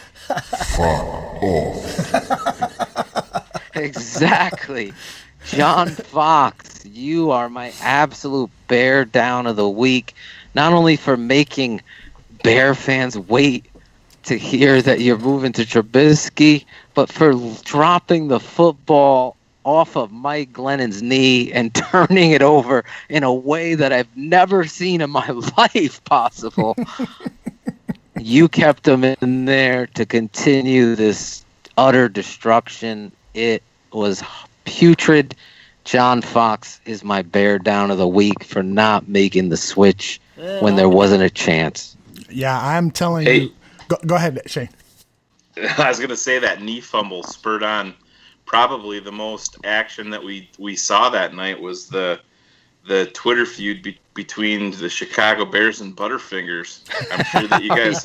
Exactly. John Fox, you are my absolute bear down of the week. Not only for making Bear fans wait to hear that you're moving to Trubisky, but for dropping the football off of Mike Glennon's knee and turning it over in a way that I've never seen in my life possible. You kept them in there to continue this utter destruction. It was putrid. John Fox is my bear down of the week for not making the switch when there wasn't a chance. Yeah, I'm telling you. Go ahead, Shane. I was going to say that knee fumble spurred on probably the most action that we saw that night was the Twitter feud between the Chicago Bears and Butterfingers. I'm sure that you guys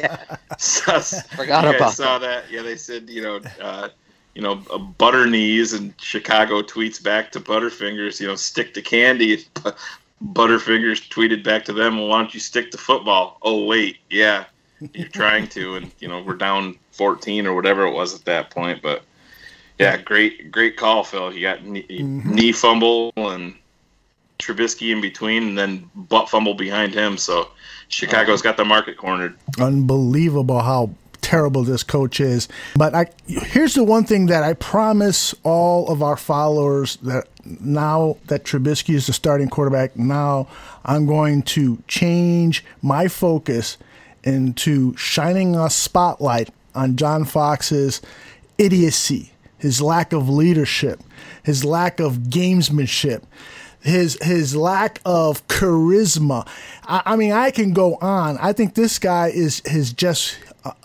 saw that. Yeah, they said, butter knees, and Chicago tweets back to Butterfingers, stick to candy. Butterfingers tweeted back to them, well, why don't you stick to football? Oh, wait, yeah, you're trying to, and, we're down 14 or whatever it was at that point. But, yeah, great call, Phil. You got knee fumble and Trubisky in between, and then butt fumble behind him. So Chicago's got the market cornered. Unbelievable how terrible this coach is. But here's the one thing that I promise all of our followers, that now that Trubisky is the starting quarterback, now I'm going to change my focus into shining a spotlight on John Fox's idiocy, his lack of leadership, his lack of gamesmanship, his lack of charisma. I mean, I can go on. I think this guy is just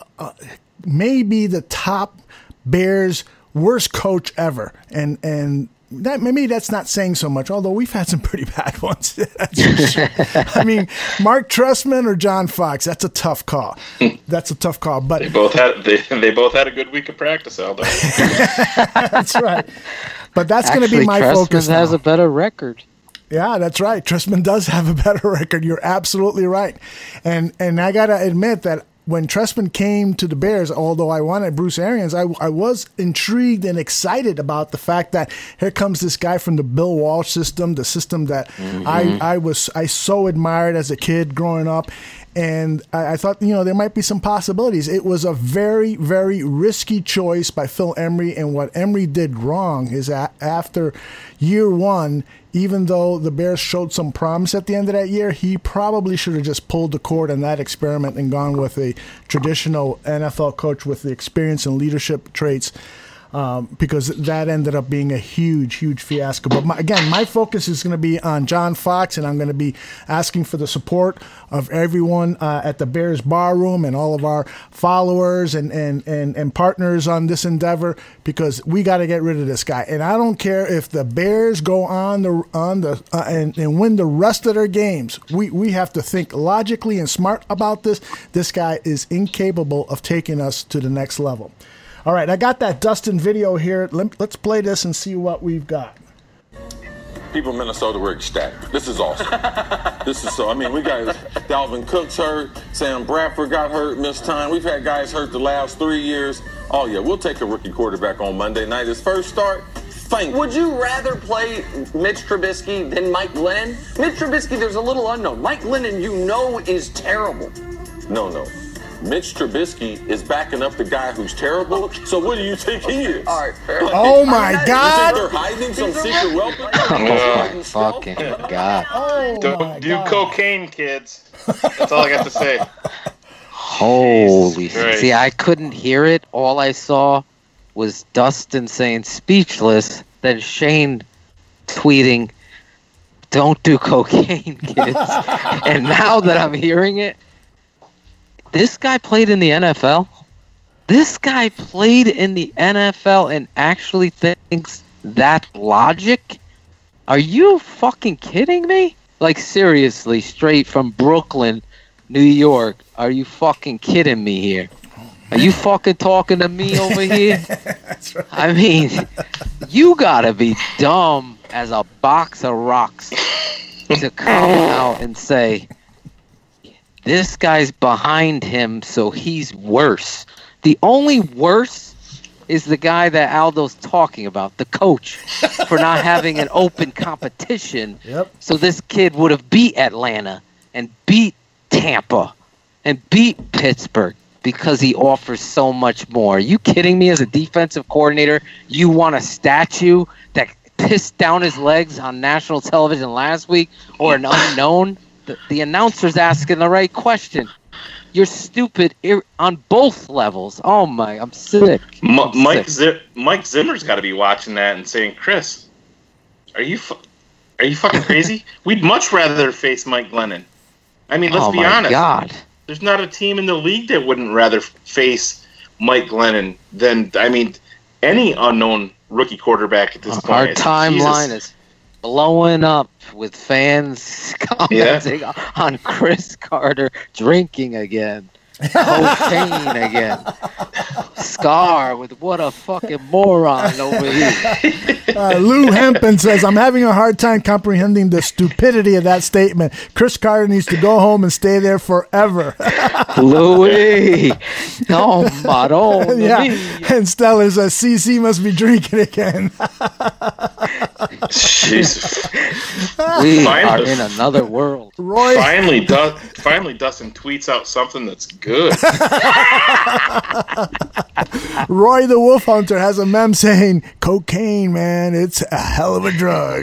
maybe the top Bears worst coach ever, and that maybe that's not saying so much. Although we've had some pretty bad ones. That's for sure. I mean, Mark Trestman or John Fox. That's a tough call. That's a tough call. But they both had a good week of practice, Aldo. That's right. But that's going to be my focus. Trestman has a better record. Yeah, that's right. Trestman does have a better record. You're absolutely right. And I got to admit that when Trestman came to the Bears, although I wanted Bruce Arians, I was intrigued and excited about the fact that here comes this guy from the Bill Walsh system, the system that I so admired as a kid growing up. And I thought, there might be some possibilities. It was a very, very risky choice by Phil Emery. And what Emery did wrong is after year one, even though the Bears showed some promise at the end of that year, he probably should have just pulled the cord on that experiment and gone with a traditional NFL coach with the experience and leadership traits. Because that ended up being a huge, huge fiasco. But my focus is going to be on John Fox, and I'm going to be asking for the support of everyone at the Bears Bar Room and all of our followers and partners on this endeavor, because we got to get rid of this guy. And I don't care if the Bears go on and win the rest of their games. We have to think logically and smart about this. This guy is incapable of taking us to the next level. All right, I got that Dustin video here. Let's play this and see what we've got. People in Minnesota were ecstatic. This is awesome. We got Dalvin Cook's hurt. Sam Bradford got hurt, missed time. We've had guys hurt the last 3 years. Oh, yeah, we'll take a rookie quarterback on Monday night. His first start, fine. Would you rather play Mitch Trubisky than Mike Glennon? Mitch Trubisky, there's a little unknown. Mike Glennon, is terrible. No. Mitch Trubisky is backing up the guy who's terrible. So what do you think he is? All right, fair. Oh my God! You think they're hiding some secret weapon? Oh my fucking God! Don't do cocaine, kids. That's all I got to say. Holy shit. See, I couldn't hear it. All I saw was Dustin saying speechless, then Shane tweeting, "Don't do cocaine, kids." And now that I'm hearing it, this guy played in the NFL? This guy played in the NFL and actually thinks that logic? Are you fucking kidding me? Like, seriously, straight from Brooklyn, New York. Are you fucking kidding me here? Are you fucking talking to me over here? That's right. I mean, you gotta be dumb as a box of rocks to come out and say, this guy's behind him, so he's worse. The only worse is the guy that Aldo's talking about, the coach, for not having an open competition. Yep. So this kid would have beat Atlanta and beat Tampa and beat Pittsburgh because he offers so much more. Are you kidding me? As a defensive coordinator, you want a statue that pissed down his legs on national television last week, or an unknown? The announcer's asking the right question. You're stupid on both levels. Oh my, I'm sick. Mike Zimmer's got to be watching that and saying, "Chris, are you fucking crazy? We'd much rather face Mike Glennon." I mean, let's be honest. God. There's not a team in the league that wouldn't rather face Mike Glennon than, I mean, any unknown rookie quarterback at this point. Our timeline is blowing up with fans commenting on Chris Carter drinking again, cocaine again, Scar with what a fucking moron over here. Lou Hempen says, I'm having a hard time comprehending the stupidity of that statement. Chris Carter needs to go home and stay there forever. Louis, no, Maron. Yeah. And Stellar says, CC must be drinking again. Jesus. We are in another world. Roy. Finally, Dustin tweets out something that's good. Roy the Wolf Hunter has a meme saying, cocaine, man, it's a hell of a drug.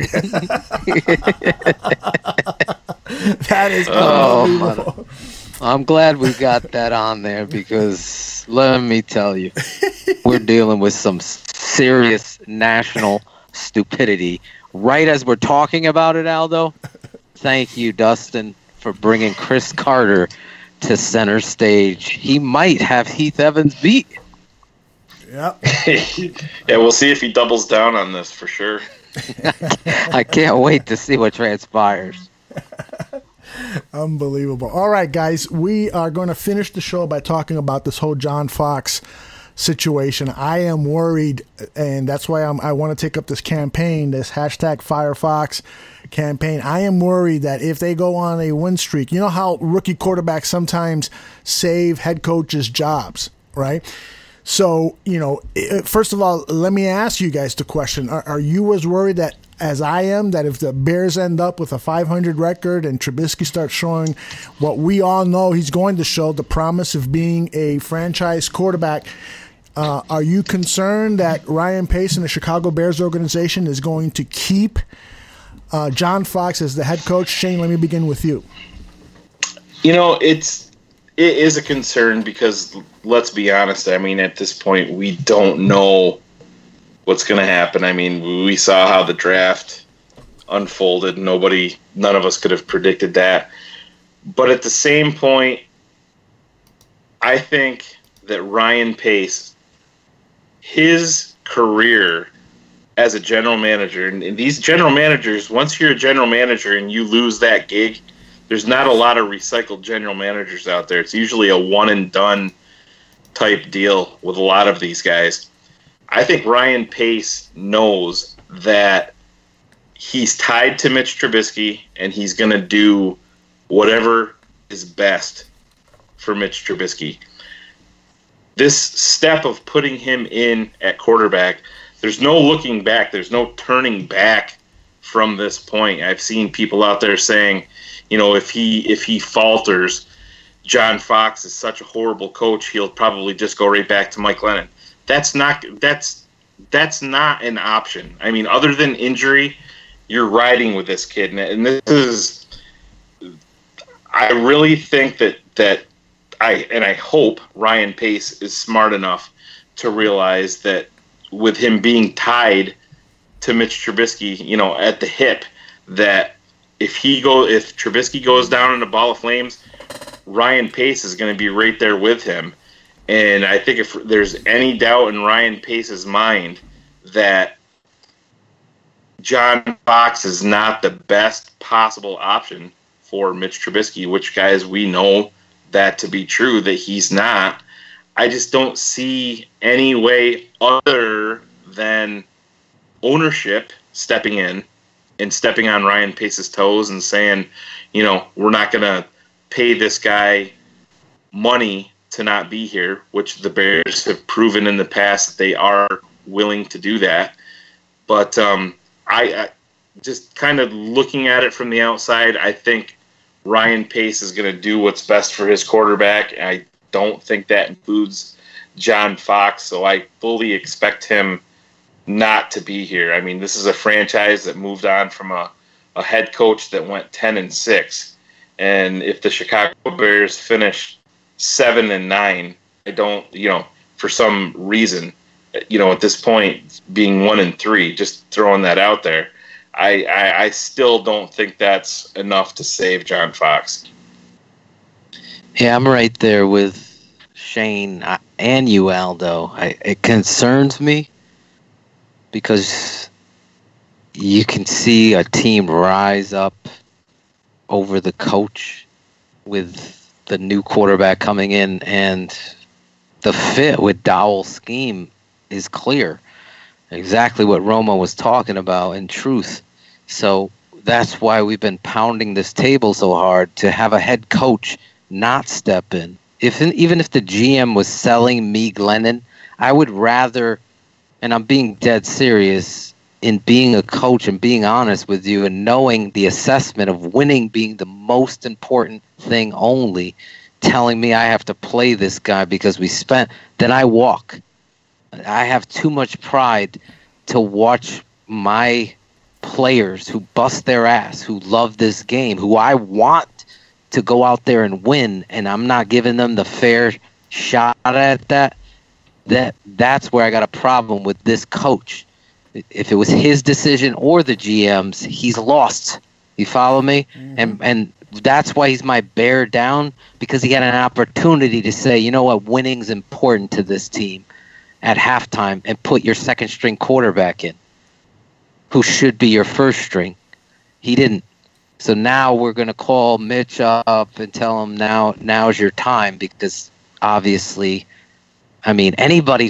That is unbelievable. I'm glad we got that on there because let me tell you, we're dealing with some serious national stupidity. Right as we're talking about it, Aldo, thank you, Dustin, for bringing Chris Carter to center stage. He might have Heath Evans beat. Yep. Yeah, we'll see if he doubles down on this for sure. I can't wait to see what transpires. Unbelievable. All right, guys, we are going to finish the show by talking about this whole John Fox situation. I am worried, and that's why I want to take up this campaign, this hashtag #FireFox campaign. I am worried that if they go on a win streak, you know how rookie quarterbacks sometimes save head coaches' jobs, right? So, you know, first of all, let me ask you guys the question. Are you as worried that as I am, that if the Bears end up with a 500 record and Trubisky starts showing what we all know he's going to show, the promise of being a franchise quarterback, are you concerned that Ryan Pace and the Chicago Bears organization is going to keep John Fox as the head coach? Shane, let me begin with you. You know, it is a concern because, let's be honest, I mean, at this point, we don't know what's going to happen. I mean, we saw how the draft unfolded. None of us could have predicted that. But at the same point, I think that Ryan Pace, his career as a general manager, and these general managers, once you're a general manager and you lose that gig, there's not a lot of recycled general managers out there. It's usually a one-and-done type deal with a lot of these guys. I think Ryan Pace knows that he's tied to Mitch Trubisky, and he's going to do whatever is best for Mitch Trubisky. This step of putting him in at quarterback, there's no looking back. There's no turning back from this point. I've seen people out there saying, you know, if he falters, John Fox is such a horrible coach, he'll probably just go right back to Mike Glennon. That's not an option. I mean, other than injury, you're riding with this kid, and this is. I really think that I hope Ryan Pace is smart enough to realize that with him being tied to Mitch Trubisky, at the hip, that if Trubisky goes down in a ball of flames, Ryan Pace is going to be right there with him. And I think if there's any doubt in Ryan Pace's mind that John Fox is not the best possible option for Mitch Trubisky, which, guys, we know that to be true, that he's not, I just don't see any way other than ownership stepping in and stepping on Ryan Pace's toes and saying, we're not going to pay this guy money to not be here, which the Bears have proven in the past that they are willing to do that. But I just kind of looking at it from the outside, I think Ryan Pace is going to do what's best for his quarterback. I don't think that includes John Fox, so I fully expect him not to be here. I mean, this is a franchise that moved on from a head coach that went 10-6. And if the Chicago Bears finish 7-9, I don't, for some reason, at this point being 1-3, just throwing that out there, I still don't think that's enough to save John Fox. Yeah, I'm right there with Shane and you, Aldo. It concerns me because you can see a team rise up over the coach with the new quarterback coming in, and the fit with Dowell's scheme is clear. Exactly what Roma was talking about in truth. So that's why we've been pounding this table so hard to have a head coach not step in. Even if the GM was selling me Glennon, I would rather, and I'm being dead serious, in being a coach and being honest with you and knowing the assessment of winning being the most important thing only, telling me I have to play this guy because we spent, then I walk. I have too much pride to watch my players who bust their ass, who love this game, who I want to go out there and win, and I'm not giving them the fair shot at that. That's where I got a problem with this coach. If it was his decision or the GM's, he's lost. You follow me? Mm-hmm. And that's why he's my bear down, because he had an opportunity to say, you know what, winning's important to this team at halftime, and put your second string quarterback in, who should be your first string. He didn't. So now we're going to call Mitch up and tell him now's your time, because obviously, I mean, anybody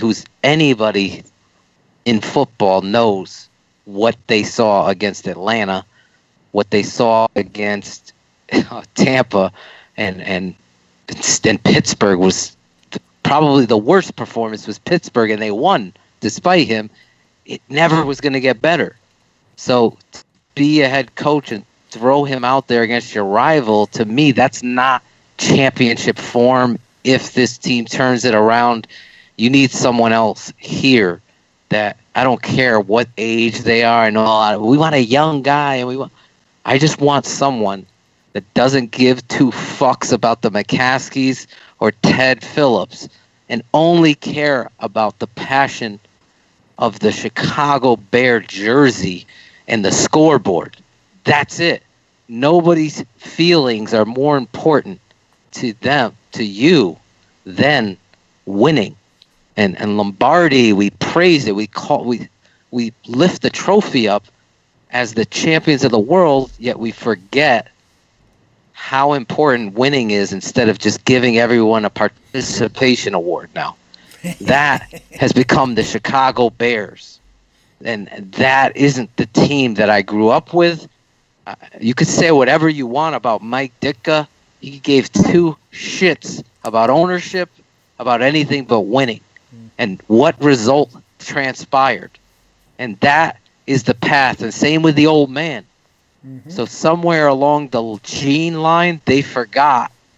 in football knows what they saw against Atlanta, what they saw against Tampa, and Pittsburgh was probably the worst performance was Pittsburgh, and they won despite him. It never was going to get better. So to be a head coach and throw him out there against your rival, to me, that's not championship form. If this team turns it around, you need someone else here that, I don't care what age they are and all. We want a young guy, and I just want someone that doesn't give two fucks about the McCaskies or Ted Phillips, and only care about the passion of the Chicago Bear jersey and the scoreboard. That's it. Nobody's feelings are more important to them, to you, than winning. And Lombardi, we praise it. We lift the trophy up as the champions of the world, yet we forget how important winning is, instead of just giving everyone a participation award now. That has become the Chicago Bears. And that isn't the team that I grew up with. You could say whatever you want about Mike Ditka. He gave two shits about ownership, about anything but winning. And what result transpired. And that is the path. And same with the old man. Mm-hmm. So somewhere along the gene line, they forgot.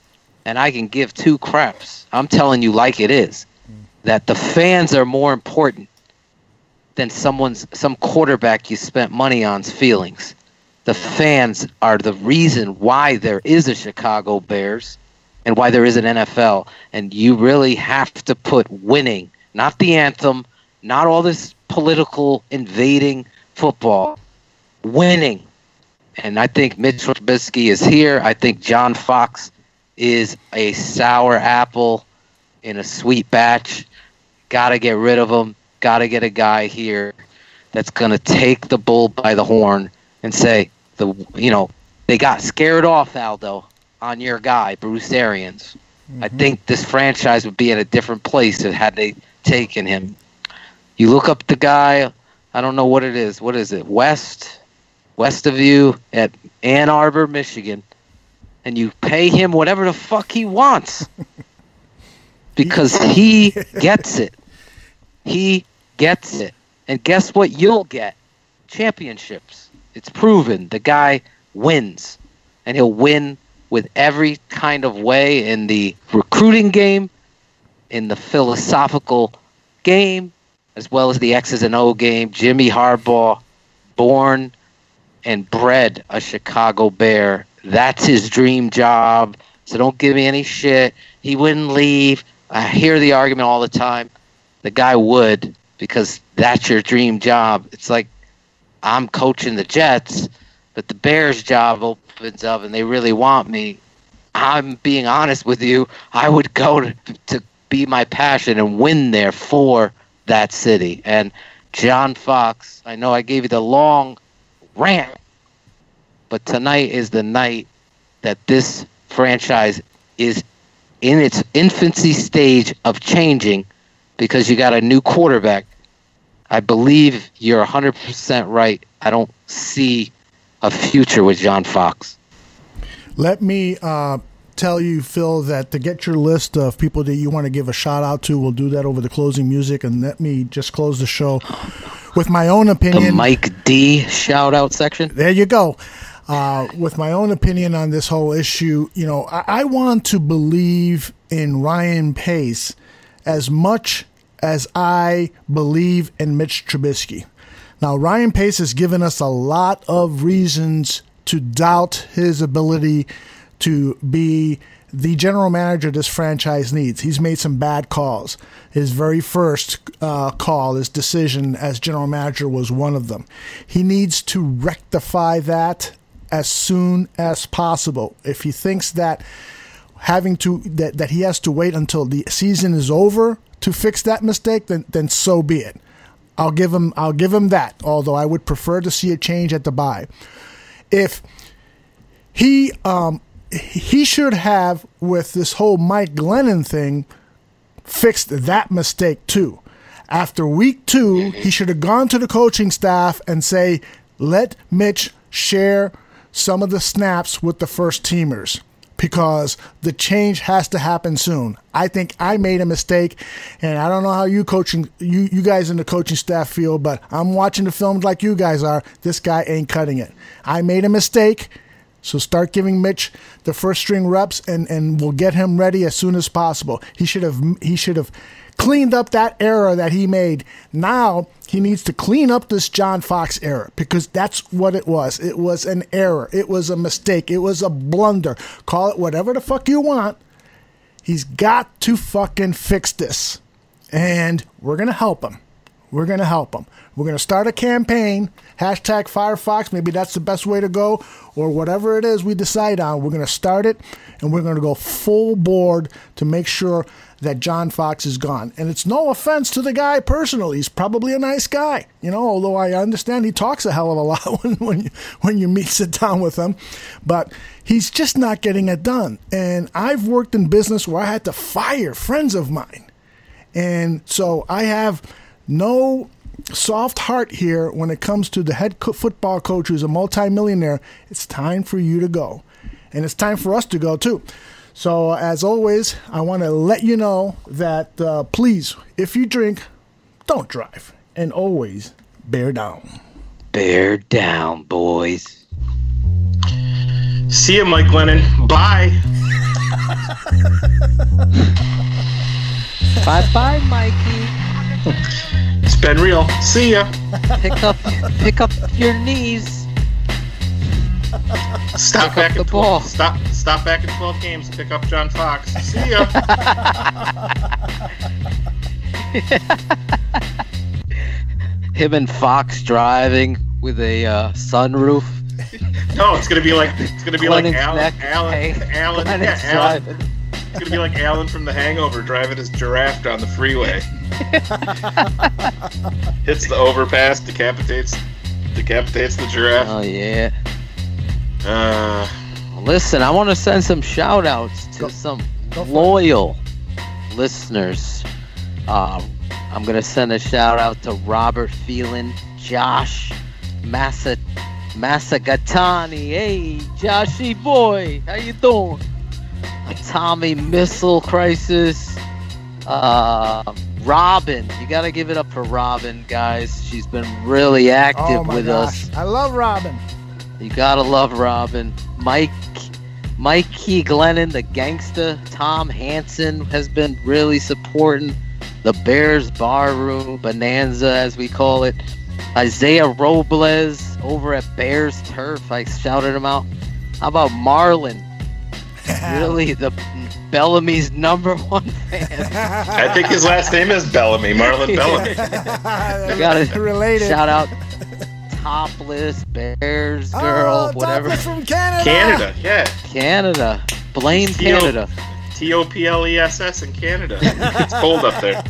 and I can give two craps. I'm telling you like it is, that the fans are more important than some quarterback you spent money on's feelings. The fans are the reason why there is a Chicago Bears and why there is an NFL. And you really have to put winning, not the anthem, not all this political invading football, winning. And I think Mitch Trubisky is here. I think John Fox is a sour apple in a sweet batch. Got to get rid of him. Got to get a guy here that's going to take the bull by the horn and say, they got scared off, Aldo, on your guy, Bruce Arians. Mm-hmm. I think this franchise would be in a different place had they taken him. You look up the guy, I don't know what it is. What is it? West of you at Ann Arbor, Michigan, and you pay him whatever the fuck he wants because he gets it. He gets it. And guess what you'll get? Championships. It's proven. The guy wins. And he'll win with every kind of way in the recruiting game, in the philosophical game, as well as the X's and O game. Jimmy Harbaugh, born and bred a Chicago Bear. That's his dream job. So don't give me any shit. He wouldn't leave. I hear the argument all the time. The guy would, because that's your dream job. It's like I'm coaching the Jets, but the Bears job opens up and they really want me. I'm being honest with you. I would go to be my passion and win there for that city. And John Fox, I know I gave you the long rant, but tonight is the night that this franchise is in its infancy stage of changing because you got a new quarterback. I believe you're 100% right. I don't see a future with John Fox. Let me tell you, Phil, that to get your list of people that you want to give a shout out to, we'll do that over the closing music. And let me just close the show with my own opinion. The Mike D shout out section. There you go. With my own opinion on this whole issue, I want to believe in Ryan Pace as much as I believe in Mitch Trubisky. Now, Ryan Pace has given us a lot of reasons to doubt his ability to be the general manager this franchise needs. He's made some bad calls. His very first call, his decision as general manager was one of them. He needs to rectify that as soon as possible. If he thinks that that he has to wait until the season is over to fix that mistake, then so be it. I'll give him that, although I would prefer to see a change at the bye. If he should have, with this whole Mike Glennon thing, fixed that mistake too. After week 2, he should have gone to the coaching staff and say, let Mitch share some of the snaps with the first teamers, because the change has to happen soon. I think I made a mistake, and I don't know how you guys in the coaching staff feel, but I'm watching the film like you guys are. This guy ain't cutting it. I made a mistake, so start giving Mitch the first string reps, and we'll get him ready as soon as possible. He should have cleaned up that error that he made. Now he needs to clean up this John Fox error, because that's what it was. It was an error. It was a mistake. It was a blunder. Call it whatever the fuck you want. He's got to fucking fix this. And we're going to help him. We're going to help him. We're going to start a campaign, #FireFox. Maybe that's the best way to go, or whatever it is we decide on. We're going to start it, and we're going to go full board to make sure that John Fox is gone. And it's no offense to the guy personally. He's probably a nice guy, although I understand he talks a hell of a lot when you sit down with him. But he's just not getting it done. And I've worked in business where I had to fire friends of mine. And so I have no soft heart here when it comes to the head football coach who's a multimillionaire. It's time for you to go. And it's time for us to go too. So, as always, I want to let you know that, please, if you drink, don't drive. And always, bear down. Bear down, boys. See you, Mike Glennon. Bye. Bye-bye, Mikey. It's been real. See ya. Pick up your knees. Stop back at 12. Stop back at 12 games. Pick up John Fox. See ya. Him and Fox driving with a sunroof. No, it's gonna be like Glennon's Alan. Glennon's Yeah, Alan. driving. It's gonna be like Alan from The Hangover driving his giraffe down the freeway. Hits the overpass, decapitates the giraffe. Oh yeah. Listen, I want to send some shout outs to some loyal listeners. I'm going to send a shout out to Robert Phelan, Josh Masagatani. Hey, Joshy boy, how you doing? Tommy Missile Crisis. Robin, you got to give it up for Robin, guys. She's been really active with us. I love Robin. You gotta love Robin. Mikey Glennon, the gangsta. Tom Hansen has been really supporting the Bears Barroom Bonanza, as we call it. Isaiah Robles over at Bears Turf. I shouted him out. How about Marlon? Really, the Bellamy's #1 fan. I think his last name is Bellamy. Marlon Bellamy. You gotta related. Shout out. Topless Bears girl, whatever. Topless from Canada. Canada, yeah. Canada. Blame Canada. TOPLESS in Canada. It's cold up there.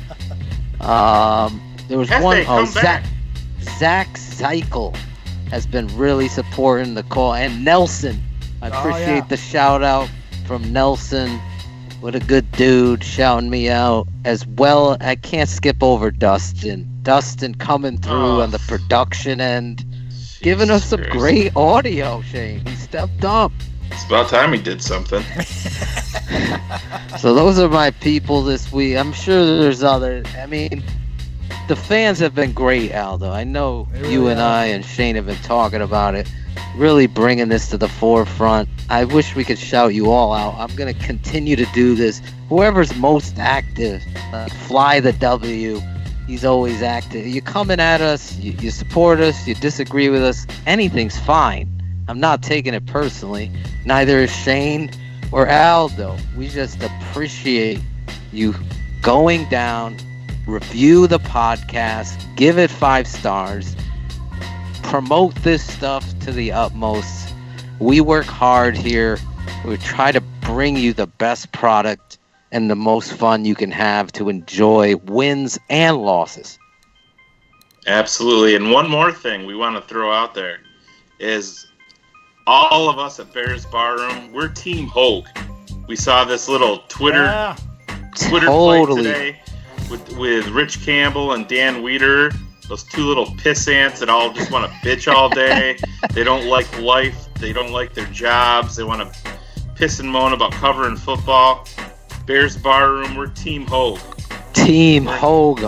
There was one. Zach Cycle has been really supporting the call, and Nelson. I appreciate the shout out from Nelson. What a good dude shouting me out as well. I can't skip over Dustin. Dustin coming through on the production end, giving us some great audio, Shane. He stepped up. It's about time he did something. So those are my people this week. I'm sure there's other. I mean, the fans have been great, Aldo. I know you and I and Shane have been talking about it, really bringing this to the forefront. I wish we could shout you all out. I'm going to continue to do this. Whoever's most active, like Fly the W, he's always active. You're coming at us, you support us, you disagree with us, anything's fine. I'm not taking it personally. Neither is Shane or Aldo. We just appreciate you going down, review the podcast, give it 5 stars, promote this stuff to the utmost. We work hard here. We try to bring you the best product and the most fun you can have to enjoy wins and losses. Absolutely. And one more thing we want to throw out there is all of us at Bears Barroom, we're Team Hogue. We saw this little Twitter play today with Rich Campbell and Dan Weeder. Those two little piss ants that all just want to bitch all day. They don't like life. They don't like their jobs. They want to piss and moan about covering football. Bears Barroom, we're Team Hogue. Team Hogue,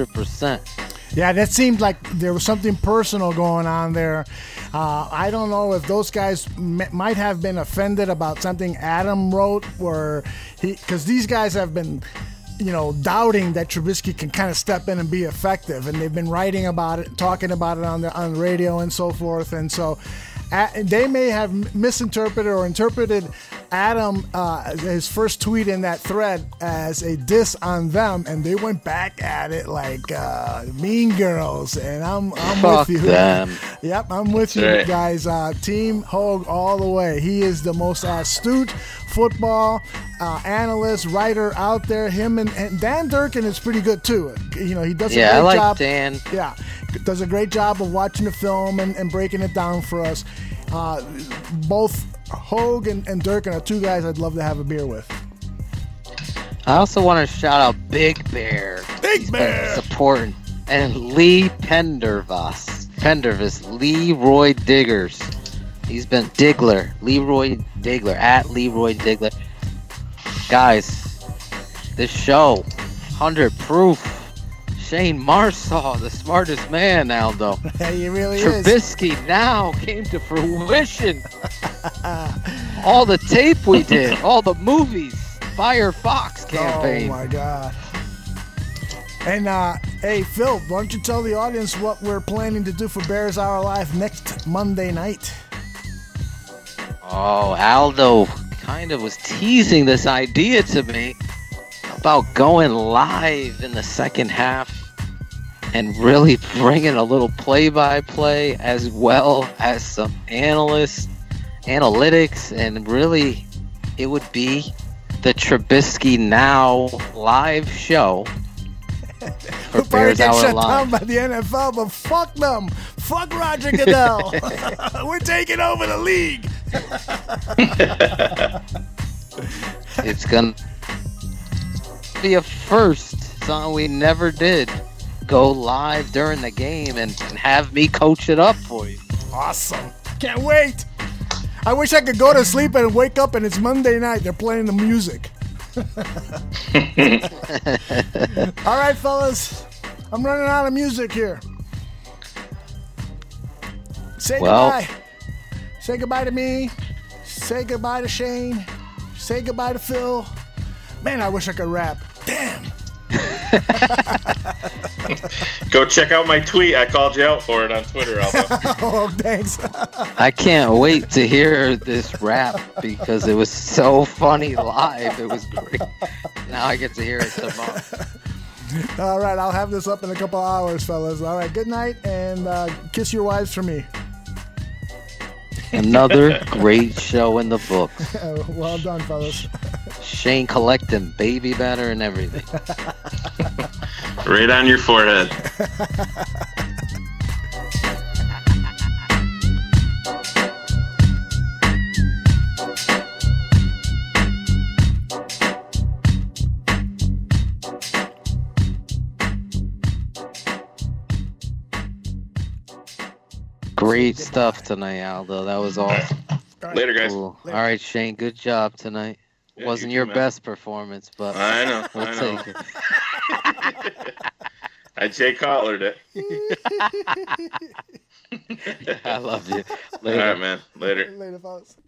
100%. Yeah, that seemed like there was something personal going on there. I don't know if those guys might have been offended about something Adam wrote, because these guys have been, doubting that Trubisky can kind of step in and be effective, and they've been writing about it, talking about it on the radio and so forth, and so they may have misinterpreted or interpreted Adam, his first tweet in that thread, as a diss on them, and they went back at it like Mean Girls, and I'm with you. Them. Yep, I'm with you guys. Team Hogue all the way. He is the most astute football analyst, writer out there. Him and Dan Durkin is pretty good too. He does a great I like job. Dan. Yeah, does a great job of watching the film and breaking it down for us. Both Hogue and Durkin are two guys I'd love to have a beer with. I also want to shout out Big Bear. Big Bear! Supporting. And Lee Pendervis, Leroy Diggers. He's been Leroy Diggler, at Leroy Diggler. Guys, this show, 100 proof. Shane Marsaw, the smartest man, Aldo. He really Trubisky now came to fruition. All the tape we did, all the movies, Fire Fox campaign. Oh my God. And hey Phil, why don't you tell the audience what we're planning to do for Bears Hour Live next Monday night? Oh, Aldo kind of was teasing this idea to me about going live in the second half and really bringing a little play-by-play as well as some analytics, and really it would be the Trubisky Now live show for We'll probably Bears get Hour shut Live. down by the NFL, but fuck them. Fuck Roger Goodell. We're taking over the league. It's gonna be a first, something we never did. Go live during the game and have me coach it up for you. Awesome. Can't wait. I wish I could go to sleep and wake up and it's Monday night. They're playing the music. All right, fellas. I'm running out of music here. Say goodbye. Say goodbye to me. Say goodbye to Shane. Say goodbye to Phil. Man, I wish I could rap. Damn. Go check out my tweet. I called you out for it on Twitter, Aldo. Oh, thanks. I can't wait to hear this rap because it was so funny live. It was great. Now I get to hear it tomorrow. All right, I'll have this up in a couple hours, fellas. All right, good night, and kiss your wives for me. Another great show in the books. Well done, fellas. Shane collecting baby batter and everything. Right on your forehead. Great stuff tonight, Aldo. That was awesome. Later, guys. Cool. All right, Shane. Good job tonight. Yeah, Wasn't you your too, man. best performance, but I know. we'll I know. take it. I Jay Cutlered it. I love you. All right, man. Later. Later, fellas.